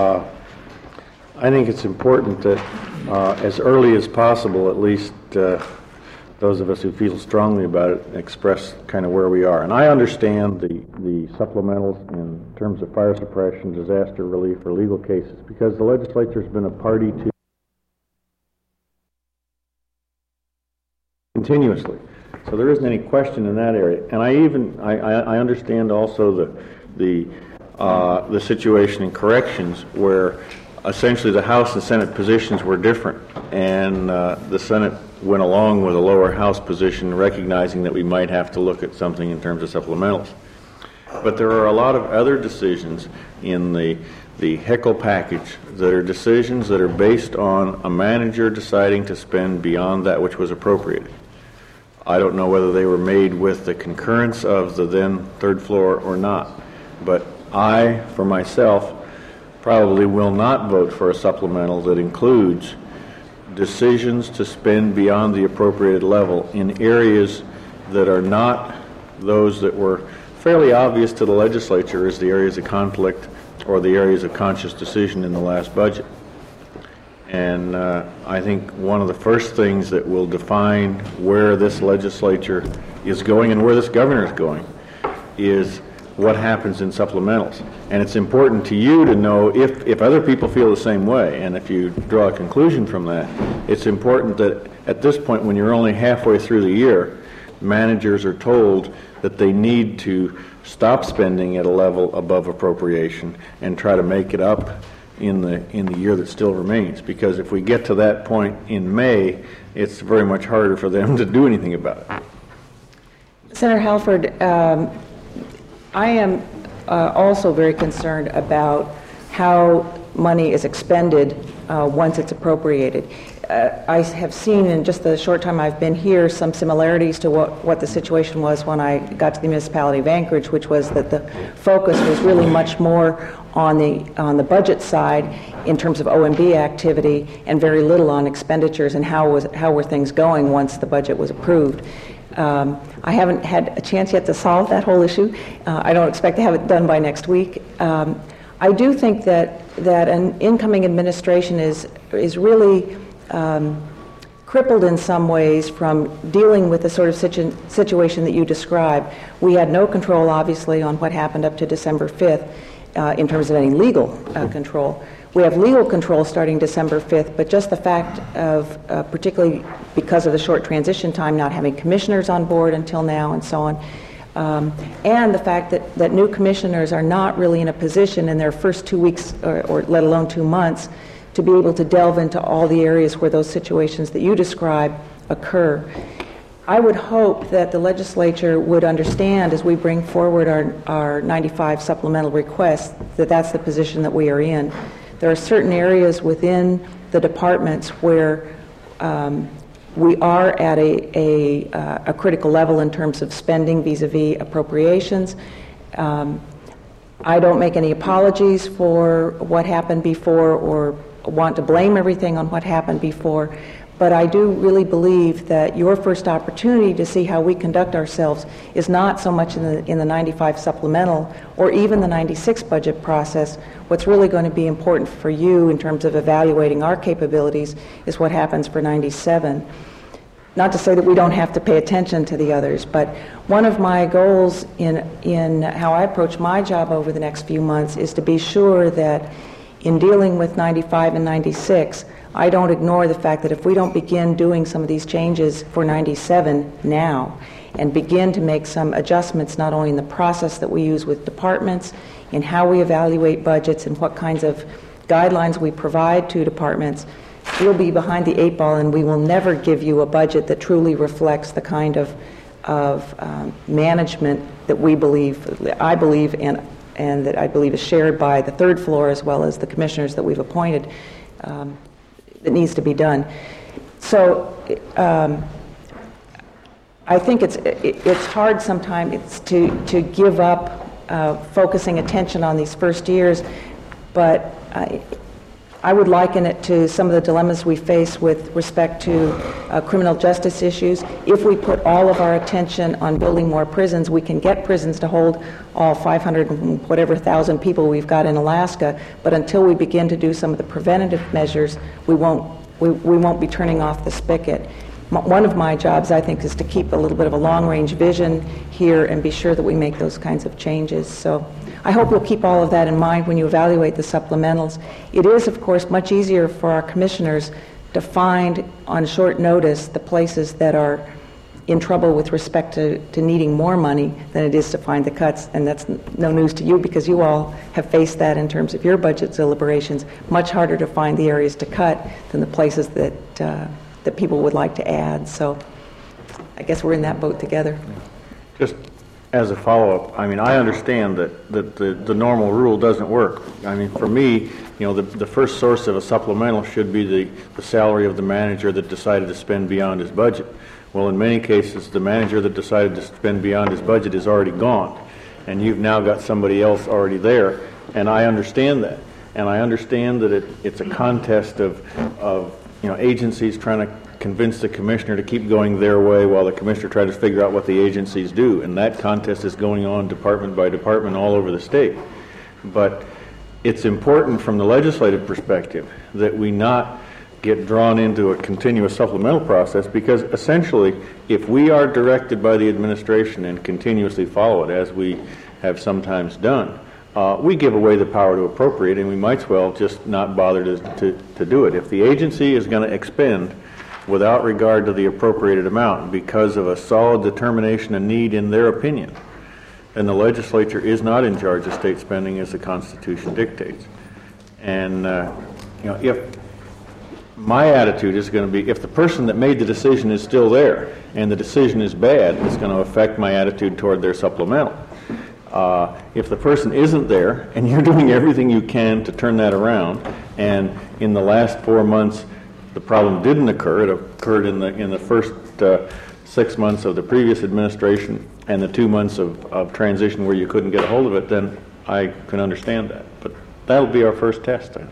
S2: I think it's important that as early as possible, at least those of us who feel strongly about it express kind of where we are. And I understand the supplementals in terms of fire suppression, disaster relief, or legal cases, because the legislature has been a party to continuously. So there isn't any question in that area. And I understand also the situation in corrections where essentially the House and Senate positions were different, and the Senate went along with a lower House position, recognizing that we might have to look at something in terms of supplementals. But there are a lot of other decisions in the HECL package that are decisions that are based on a manager deciding to spend beyond that which was appropriated. I don't know whether they were made with the concurrence of the then third floor or not, but I, for myself, probably will not vote for a supplemental that includes decisions to spend beyond the appropriated level in areas that are not those that were fairly obvious to the legislature as the areas of conflict or the areas of conscious decision in the last budget. And I think one of the first things that will define where this legislature is going and where this governor is going is what happens in supplementals. And it's important to you to know if other people feel the same way, and if you draw a conclusion from that, it's important that at this point, when you're only halfway through the year, managers are told that they need to stop spending at a level above appropriation and try to make it up in the year that still remains. Because if we get to that point in May, it's very much harder for them to do anything about it.
S9: Senator Halford, I am also very concerned about how money is expended once it's appropriated. I have seen in just the short time I've been here some similarities to what the situation was when I got to the municipality of Anchorage, which was that the focus was really much more on the budget side in terms of OMB activity and very little on expenditures and how were things going once the budget was approved. I haven't had a chance yet to solve that whole issue. I don't expect to have it done by next week. I do think that an incoming administration is really crippled in some ways from dealing with the sort of situation that you described. We had no control, obviously, on what happened up to December 5th in terms of any legal control. We have legal control starting December 5th, but just the fact of, particularly because of the short transition time, not having commissioners on board until now and so on, and the fact that new commissioners are not really in a position in their first 2 weeks, or let alone 2 months, to be able to delve into all the areas where those situations that you describe occur. I would hope that the legislature would understand as we bring forward our 95 supplemental requests that that's the position that we are in. There are certain areas within the departments where we are at a critical level in terms of spending vis-a-vis appropriations. I don't make any apologies for what happened before or want to blame everything on what happened before, But I do really believe that your first opportunity to see how we conduct ourselves is not so much in the 95 supplemental or even the 96 budget process. What's really going to be important for you in terms of evaluating our capabilities is what happens for 97. Not to say that we don't have to pay attention to the others, but one of my goals in how I approach my job over the next few months is to be sure that in dealing with 95 and 96, I don't ignore the fact that if we don't begin doing some of these changes for 97 now and begin to make some adjustments not only in the process that we use with departments, in how we evaluate budgets and what kinds of guidelines we provide to departments, we'll be behind the 8 ball and we will never give you a budget that truly reflects the kind of management that I believe and that I believe is shared by the third floor as well as the commissioners that we've appointed. That needs to be done. So I think it's hard sometimes to give up focusing attention on these first years, but I would liken it to some of the dilemmas we face with respect to criminal justice issues. If we put all of our attention on building more prisons, we can get prisons to hold all 500 and whatever thousand people we've got in Alaska, but until we begin to do some of the preventative measures, we won't be turning off the spigot. One of my jobs, I think, is to keep a little bit of a long-range vision here and be sure that we make those kinds of changes. So I hope you'll keep all of that in mind when you evaluate the supplementals. It is, of course, much easier for our commissioners to find on short notice the places that are in trouble with respect to needing more money than it is to find the cuts, and that's no news to you because you all have faced that in terms of your budget deliberations. Much harder to find the areas to cut than the places that people would like to add. So I guess we're in that boat together.
S2: Just as a follow-up, I mean, I understand that the normal rule doesn't work. I mean, for me, the first source of a supplemental should be the salary of the manager that decided to spend beyond his budget. Well, in many cases, the manager that decided to spend beyond his budget is already gone, and you've now got somebody else already there, and I understand that. And I understand that it's a contest of agencies trying to convince the commissioner to keep going their way while the commissioner tries to figure out what the agencies do, and that contest is going on department by department all over the state. But it's important from the legislative perspective that we not get drawn into a continuous supplemental process, because essentially, if we are directed by the administration and continuously follow it, as we have sometimes done, we give away the power to appropriate, and we might as well just not bother to do it. If the agency is going to expend without regard to the appropriated amount because of a solid determination and need in their opinion, then the legislature is not in charge of state spending as the Constitution dictates. And if my attitude is going to be, if the person that made the decision is still there and the decision is bad, it's going to affect my attitude toward their supplemental. If the person isn't there and you're doing everything you can to turn that around, and in the last 4 months the problem didn't occur, it occurred in the first 6 months of the previous administration and the 2 months of transition where you couldn't get a hold of it, then I can understand that. But that'll be our first test, I think.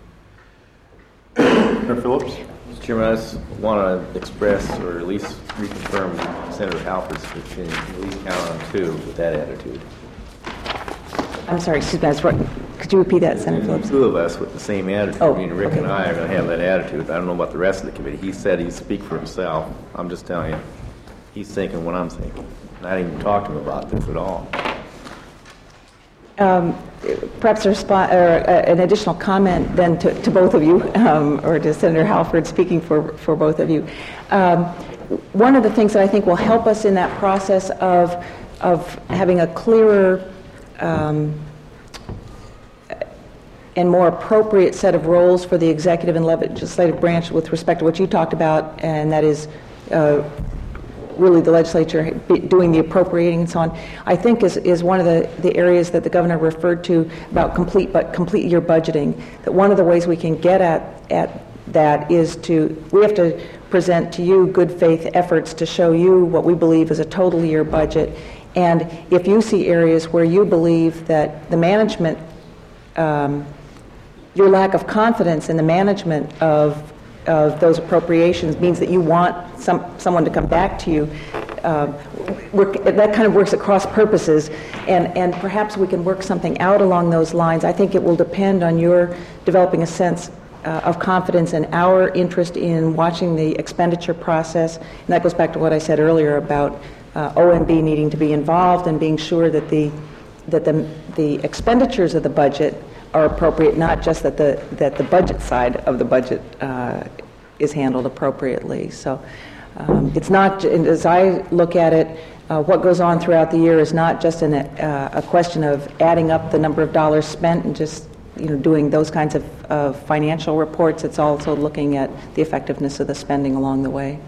S2: Senator Phillips?
S8: Mr. Chairman, I just want to express, or at least reconfirm Senator Halper's opinion, at least count on 2 with that attitude.
S9: I'm sorry, excuse me, could you repeat that, Senator Phillips?
S8: 2 of us with the same attitude.
S9: Oh,
S8: I mean, Rick and I are going to have that attitude. I don't know about the rest of the committee. He said he'd speak for himself. I'm just telling you, he's thinking what I'm thinking. And I didn't even talk to him about this at all.
S9: Perhaps an additional comment then to both of you, or to Senator Halford speaking for both of you. One of the things that I think will help us in that process of having a clearer and more appropriate set of roles for the executive and legislative branch with respect to what you talked about, and that is really the legislature doing the appropriating and so on, I think is one of the areas that the governor referred to about complete year budgeting. That one of the ways we can get at that is we have to present to you good faith efforts to show you what we believe is a total year budget. And if you see areas where you believe that the management, your lack of confidence in the management of of those appropriations means that you want someone to come back to you. That kind of works at cross purposes, and perhaps we can work something out along those lines. I think it will depend on your developing a sense of confidence and our interest in watching the expenditure process. And that goes back to what I said earlier about OMB needing to be involved and being sure that the expenditures of the budget are appropriate, not just that the budget side of the budget is handled appropriately. So it's not, as I look at it, what goes on throughout the year is not just a question of adding up the number of dollars spent and just doing those kinds of financial reports. It's also looking at the effectiveness of the spending along the way.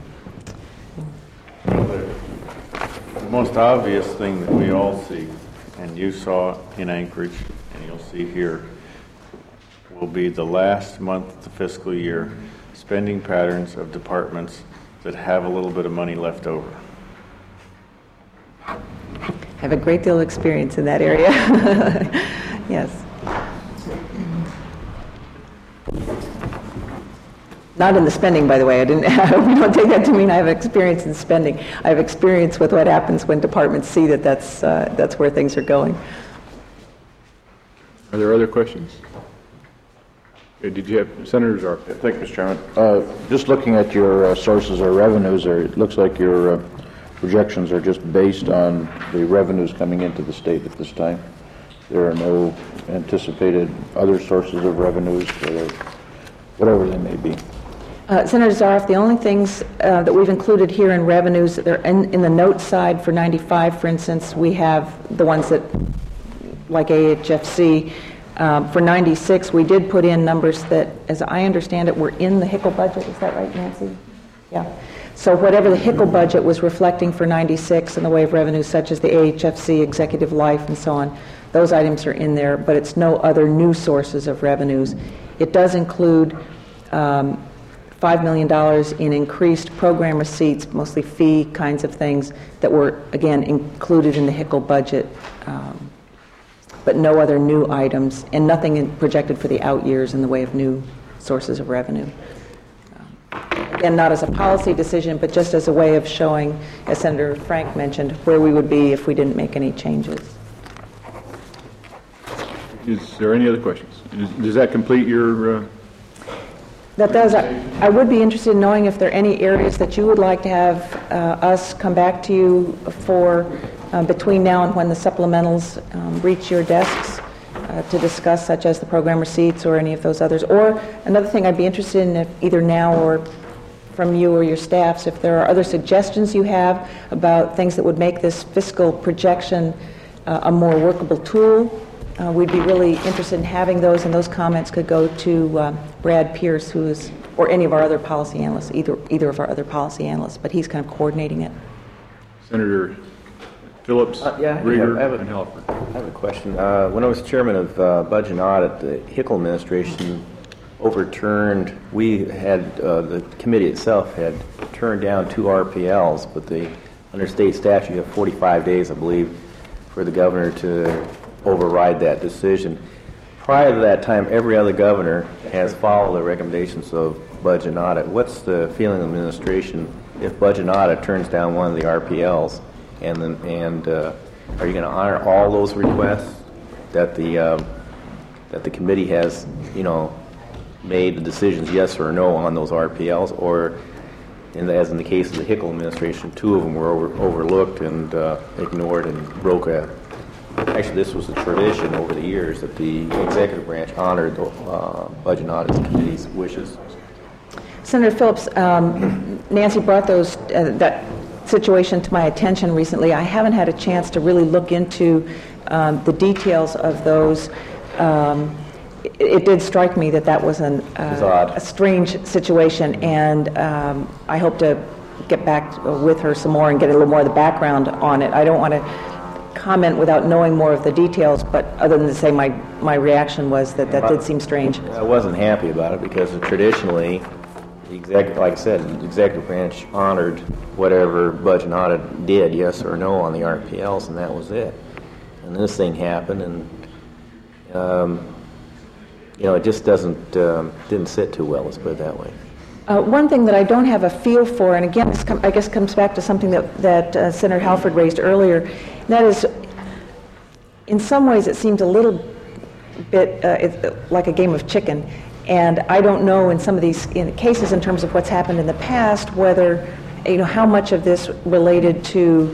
S2: The most obvious thing that we all see, and you saw in Anchorage, and you'll see here, will be the last month of the fiscal year spending patterns of departments that have a little bit of money left over.
S9: I have a great deal of experience in that area. Yes. Not in the spending, by the way. We don't take that to mean I have experience in spending. I have experience with what happens when departments see that that's where things are going.
S7: Are there other questions? Did you have, Senator Zarf?
S1: Thank you, Mr. Chairman. Just looking at your sources of revenues, it looks like your projections are just based on the revenues coming into the state at this time. There are no anticipated other sources of revenues, whatever they may be.
S9: Senator Zarf, the only things that we've included here in revenues, they're in the note side for 95, for instance, we have the ones that, like AHFC. For 96, we did put in numbers that, as I understand it, were in the HICL budget. Is that right, Nancy? Yeah. So whatever the HICL budget was reflecting for 96 in the way of revenues, such as the AHFC, executive life, and so on, those items are in there, but it's no other new sources of revenues. It does include $5 million in increased program receipts, mostly fee kinds of things, that were, again, included in the HICL budget, but no other new items, and nothing projected for the out years in the way of new sources of revenue. Again, not as a policy decision, but just as a way of showing, as Senator Frank mentioned, where we would be if we didn't make any changes.
S7: Is there any other questions? Does that complete your...
S9: That does. I would be interested in knowing if there are any areas that you would like to have us come back to you for between now and when the supplementals reach your desks to discuss, such as the program receipts or any of those others. Or another thing I'd be interested in, if either now or from you or your staffs, if there are other suggestions you have about things that would make this fiscal projection a more workable tool. We'd be really interested in having those, and those comments could go to Brad Pierce, who is, or any of our other policy analysts, either of our other policy analysts, but he's kind of coordinating it.
S7: Senator Phillips, Reeder, and Halford.
S8: I have a question. When I was chairman of Budget and Audit, the HICL administration overturned, the committee itself had turned down 2 RPLs, but under state statute, you have 45 days, I believe, for the governor to override that decision. Prior to that time, every other governor has followed the recommendations of Budget and Audit. What's the feeling of the administration if Budget and Audit turns down one of the RPLs? And are you going to honor all those requests that the committee has, made the decisions yes or no on those RPLs, or as in the case of the HICL administration, 2 of them were overlooked and ignored and broke a. Actually, this was a tradition over the years that the executive branch honored the Budget and Audit Committee's wishes.
S9: Senator Phillips, Nancy brought that situation to my attention recently. I haven't had a chance to really look into the details of those. It did strike me that was a strange situation, and I hope to get back with her some more and get a little more of the background on it. I don't want to comment without knowing more of the details, but other than to say my reaction was that did seem strange.
S8: I wasn't happy about it because traditionally, like I said, the executive branch honored whatever Budget and Audit did, yes or no, on the RPLs, and that was it. And this thing happened, and it just didn't sit too well. Let's put it that way.
S9: One thing that I don't have a feel for, and again, this I guess comes back to something that Senator Halford raised earlier, and that is, in some ways, it seems a little bit like a game of chicken. And I don't know in some of these cases, in terms of what's happened in the past, whether, how much of this related to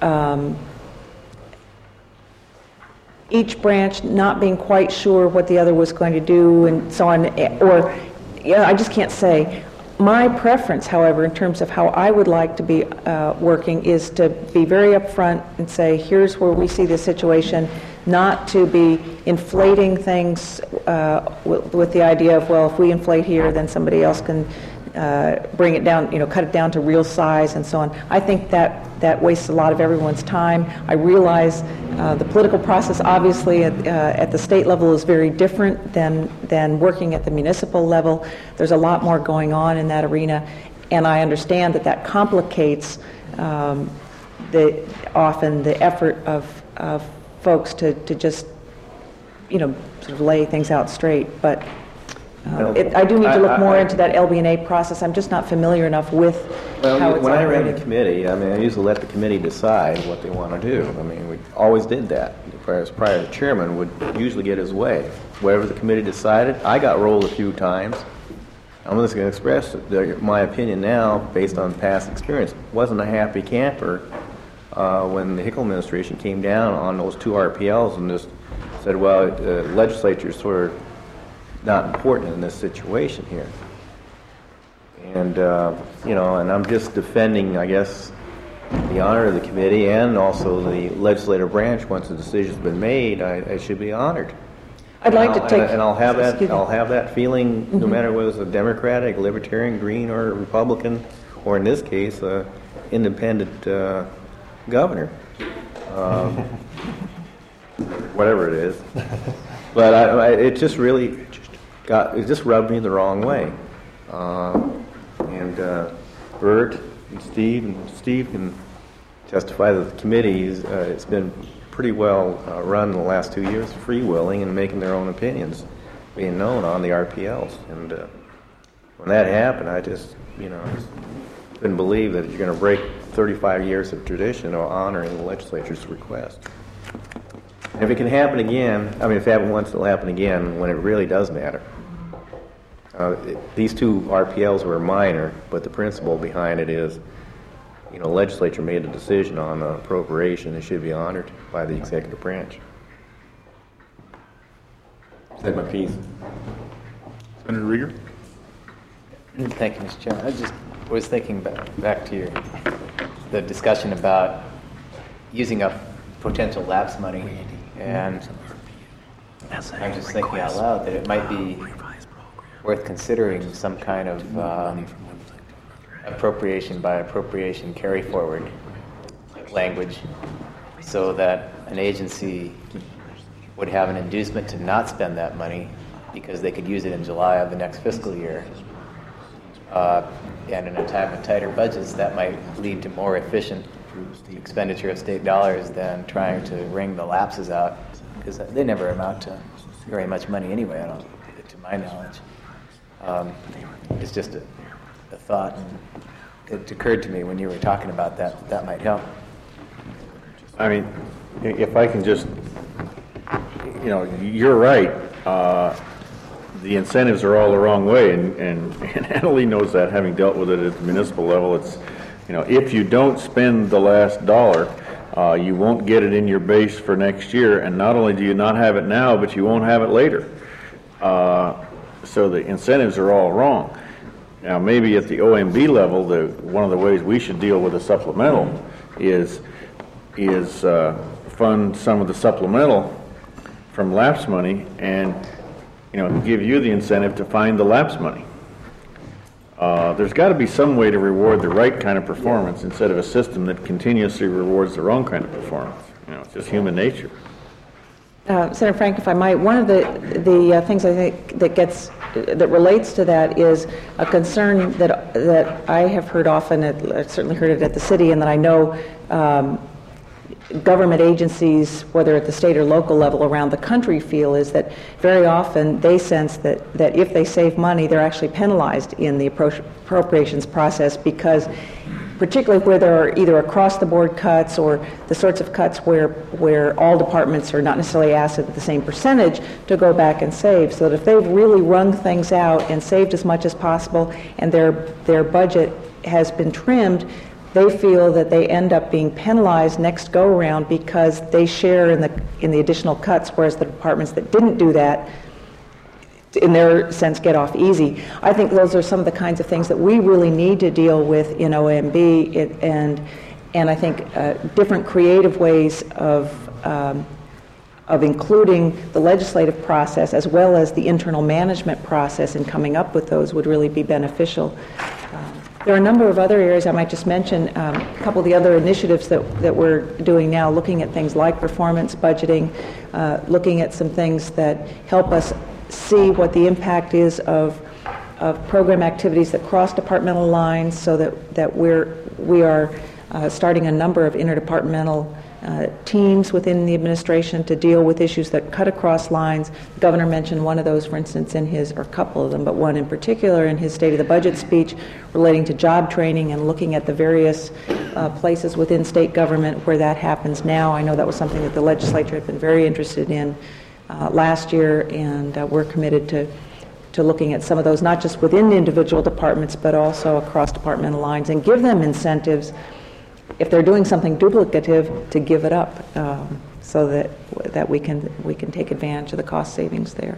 S9: each branch not being quite sure what the other was going to do and so on, or, I just can't say. My preference, however, in terms of how I would like to be working, is to be very upfront and say, here's where we see the situation, not to be inflating things with the idea of, well, if we inflate here, then somebody else can bring it down, cut it down to real size and so on. I think that wastes a lot of everyone's time. I realize the political process, obviously, at the state level is very different than working at the municipal level. There's a lot more going on in that arena, and I understand that complicates often the effort of folks to just, sort of lay things out straight. But I do need to look more into that LB&A process. I'm just not familiar enough with how it's
S8: when I ran
S9: operating.
S8: the committee, I usually let the committee decide what they want to do. We always did that. Prior to chairman would usually get his way. Whatever the committee decided, I got rolled a few times. I'm just going to express my opinion now based on past experience. Wasn't a happy camper when the Hickel administration came down on those 2 RPLs and just said, well, the legislature's sort of not important in this situation here. And, and I'm just defending, I guess, the honor of the committee and also the legislative branch. Once the decision's been made, I should be honored.
S9: I'd like to take...
S8: And I'll have that feeling no matter whether it's a Democratic, Libertarian, Green, or Republican, or in this case, independent governor. Whatever it is. But it just really... it just rubbed me the wrong way. And Bert and Steve can testify that the committee it's been pretty well run in the last 2 years, free-willing and making their own opinions being known on the RPLs. And when that happened, I just, couldn't believe that you're going to break 35 years of tradition of honoring the legislature's request. And if it can happen again, if it happened once, it'll happen again when it really does matter. These 2 RPLs were minor, but the principle behind it is, the legislature made a decision on appropriation. It should be honored by the executive branch. Said my piece.
S2: Senator Rieger?
S5: Thank you, Mr. Chairman. I just was thinking back to the discussion about using up potential lapse money, and I'm just thinking out loud that it might be worth considering some kind of appropriation by appropriation carry forward language, so that an agency would have an inducement to not spend that money because they could use it in July of the next fiscal year. And in a time of tighter budgets, that might lead to more efficient expenditure of state dollars than trying to wring the lapses out, because they never amount to very much money anyway, to my knowledge. It's just a thought, and it occurred to me when you were talking about that might help.
S2: If I can just, you're right. The incentives are all the wrong way, and Annalee knows that, having dealt with it at the municipal level. It's, if you don't spend the last dollar, you won't get it in your base for next year, and not only do you not have it now, but you won't have it later. So the incentives are all wrong. Now, maybe at the OMB level, one of the ways we should deal with a supplemental is fund some of the supplemental from lapse money and give you the incentive to find the lapse money. There's got to be some way to reward the right kind of performance instead of a system that continuously rewards the wrong kind of performance. It's just human nature.
S9: Senator Frank, if I might, one of the things I think that relates to that is a concern that I have heard often. I certainly heard it at the city, and that I know government agencies, whether at the state or local level around the country, feel is that very often they sense that if they save money, they're actually penalized in the appropriations process, because particularly where there are either across-the-board cuts or the sorts of cuts where all departments are not necessarily asked at the same percentage to go back and save. So that if they've really wrung things out and saved as much as possible and their budget has been trimmed, they feel that they end up being penalized next go-around because they share in the additional cuts, whereas the departments that didn't do that, in their sense, get off easy. I think those are some of the kinds of things that we really need to deal with in OMB, and I think different creative ways of including the legislative process as well as the internal management process in coming up with those would really be beneficial. There are a number of other areas I might just mention. A couple of the other initiatives that we're doing now, looking at things like performance budgeting, looking at some things that help us see what the impact is of program activities that cross departmental lines, so that we are starting a number of interdepartmental teams within the administration to deal with issues that cut across lines. The governor mentioned one of those, for instance, in his, or a couple of them, but one in particular in his State of the Budget speech relating to job training and looking at the various places within state government where that happens now. I know that was something that the legislature had been very interested in last year, and we're committed to looking at some of those, not just within the individual departments, but also across departmental lines, and give them incentives if they're doing something duplicative to give it up, so that we can take advantage of the cost savings there.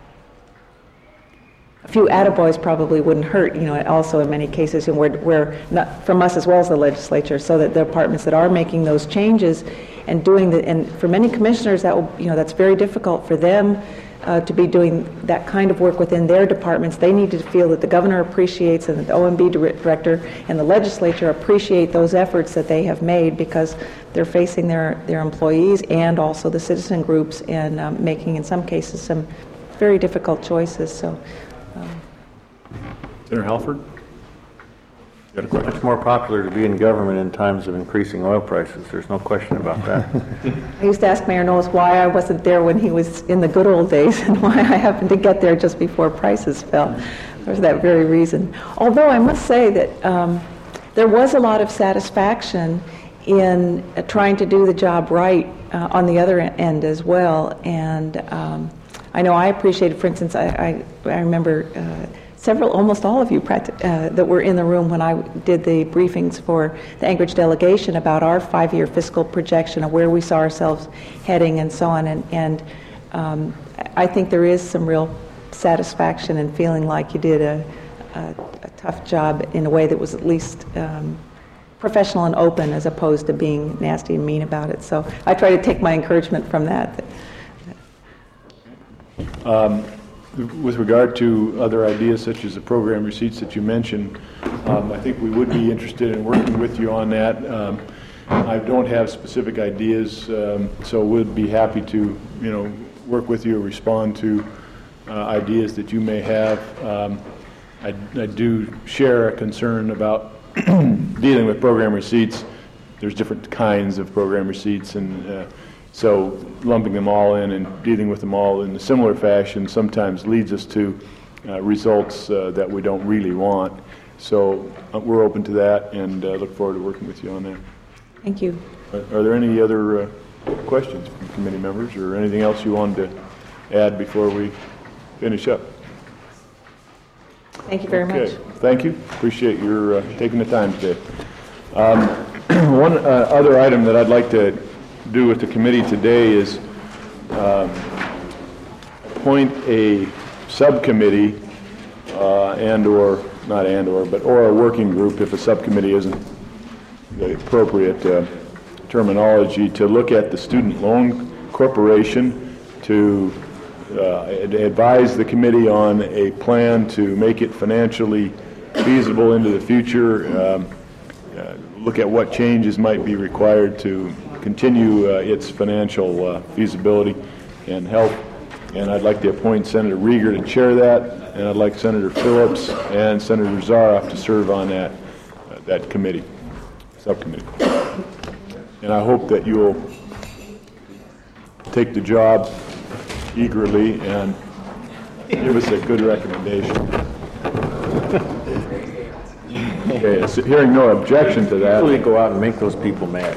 S9: A few attaboys probably wouldn't hurt, also in many cases, and we're not, from us as well as the legislature, so that the departments that are making those changes and doing and for many commissioners that will, that's very difficult for them to be doing that kind of work within their departments. They need to feel that the governor appreciates and that the OMB director and the legislature appreciate those efforts that they have made, because they're facing their employees and also the citizen groups and making, in some cases, some very difficult choices. So,
S7: Senator Halford?
S2: It's much more popular to be in government in times of increasing oil prices. There's no question about that.
S9: I used to ask Mayor Knowles why I wasn't there when he was in the good old days and why I happened to get there just before prices fell. There's that very reason. Although I must say that there was a lot of satisfaction in trying to do the job right on the other end as well. And I know I appreciated, for instance, I remember almost all of you that were in the room when I did the briefings for the Anchorage delegation about our 5-year fiscal projection of where we saw ourselves heading and so on. And I think there is some real satisfaction in feeling like you did a tough job in a way that was at least professional and open, as opposed to being nasty and mean about it. So I try to take my encouragement from that.
S7: With regard to other ideas such as the program receipts that you mentioned, I think we would be interested in working with you on that. I don't have specific ideas, so we'd be happy to, work with you or respond to ideas that you may have. I do share a concern about dealing with program receipts. There's different kinds of program receipts, and so lumping them all in and dealing with them all in a similar fashion sometimes leads us to results that we don't really want. So we're open to that, and look forward to working with you on that.
S9: Thank you.
S7: Are there any other questions from committee members, or anything else you wanted to add before we finish up?
S9: Thank you very much.
S7: Thank you. Appreciate your taking the time today. One other item that I'd like to do with the committee today is appoint a subcommittee or a working group, if a subcommittee isn't the appropriate terminology, to look at the Student Loan Corporation, to advise the committee on a plan to make it financially feasible into the future, look at what changes might be required to continue its financial feasibility and health. And I'd like to appoint Senator Rieger to chair that, and I'd like Senator Phillips and Senator Zaroff to serve on that committee, subcommittee. and I hope that you'll take the job eagerly and give us a good recommendation. Okay, so hearing no objection to that.
S2: Really go out and make those people mad.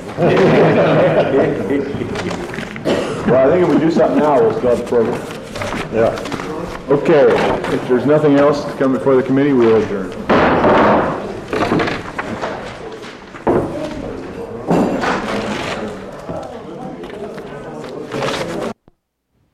S7: Well, I think if we do something now, we'll start the program. Yeah. Okay, if there's nothing else to come before the committee, we'll adjourn.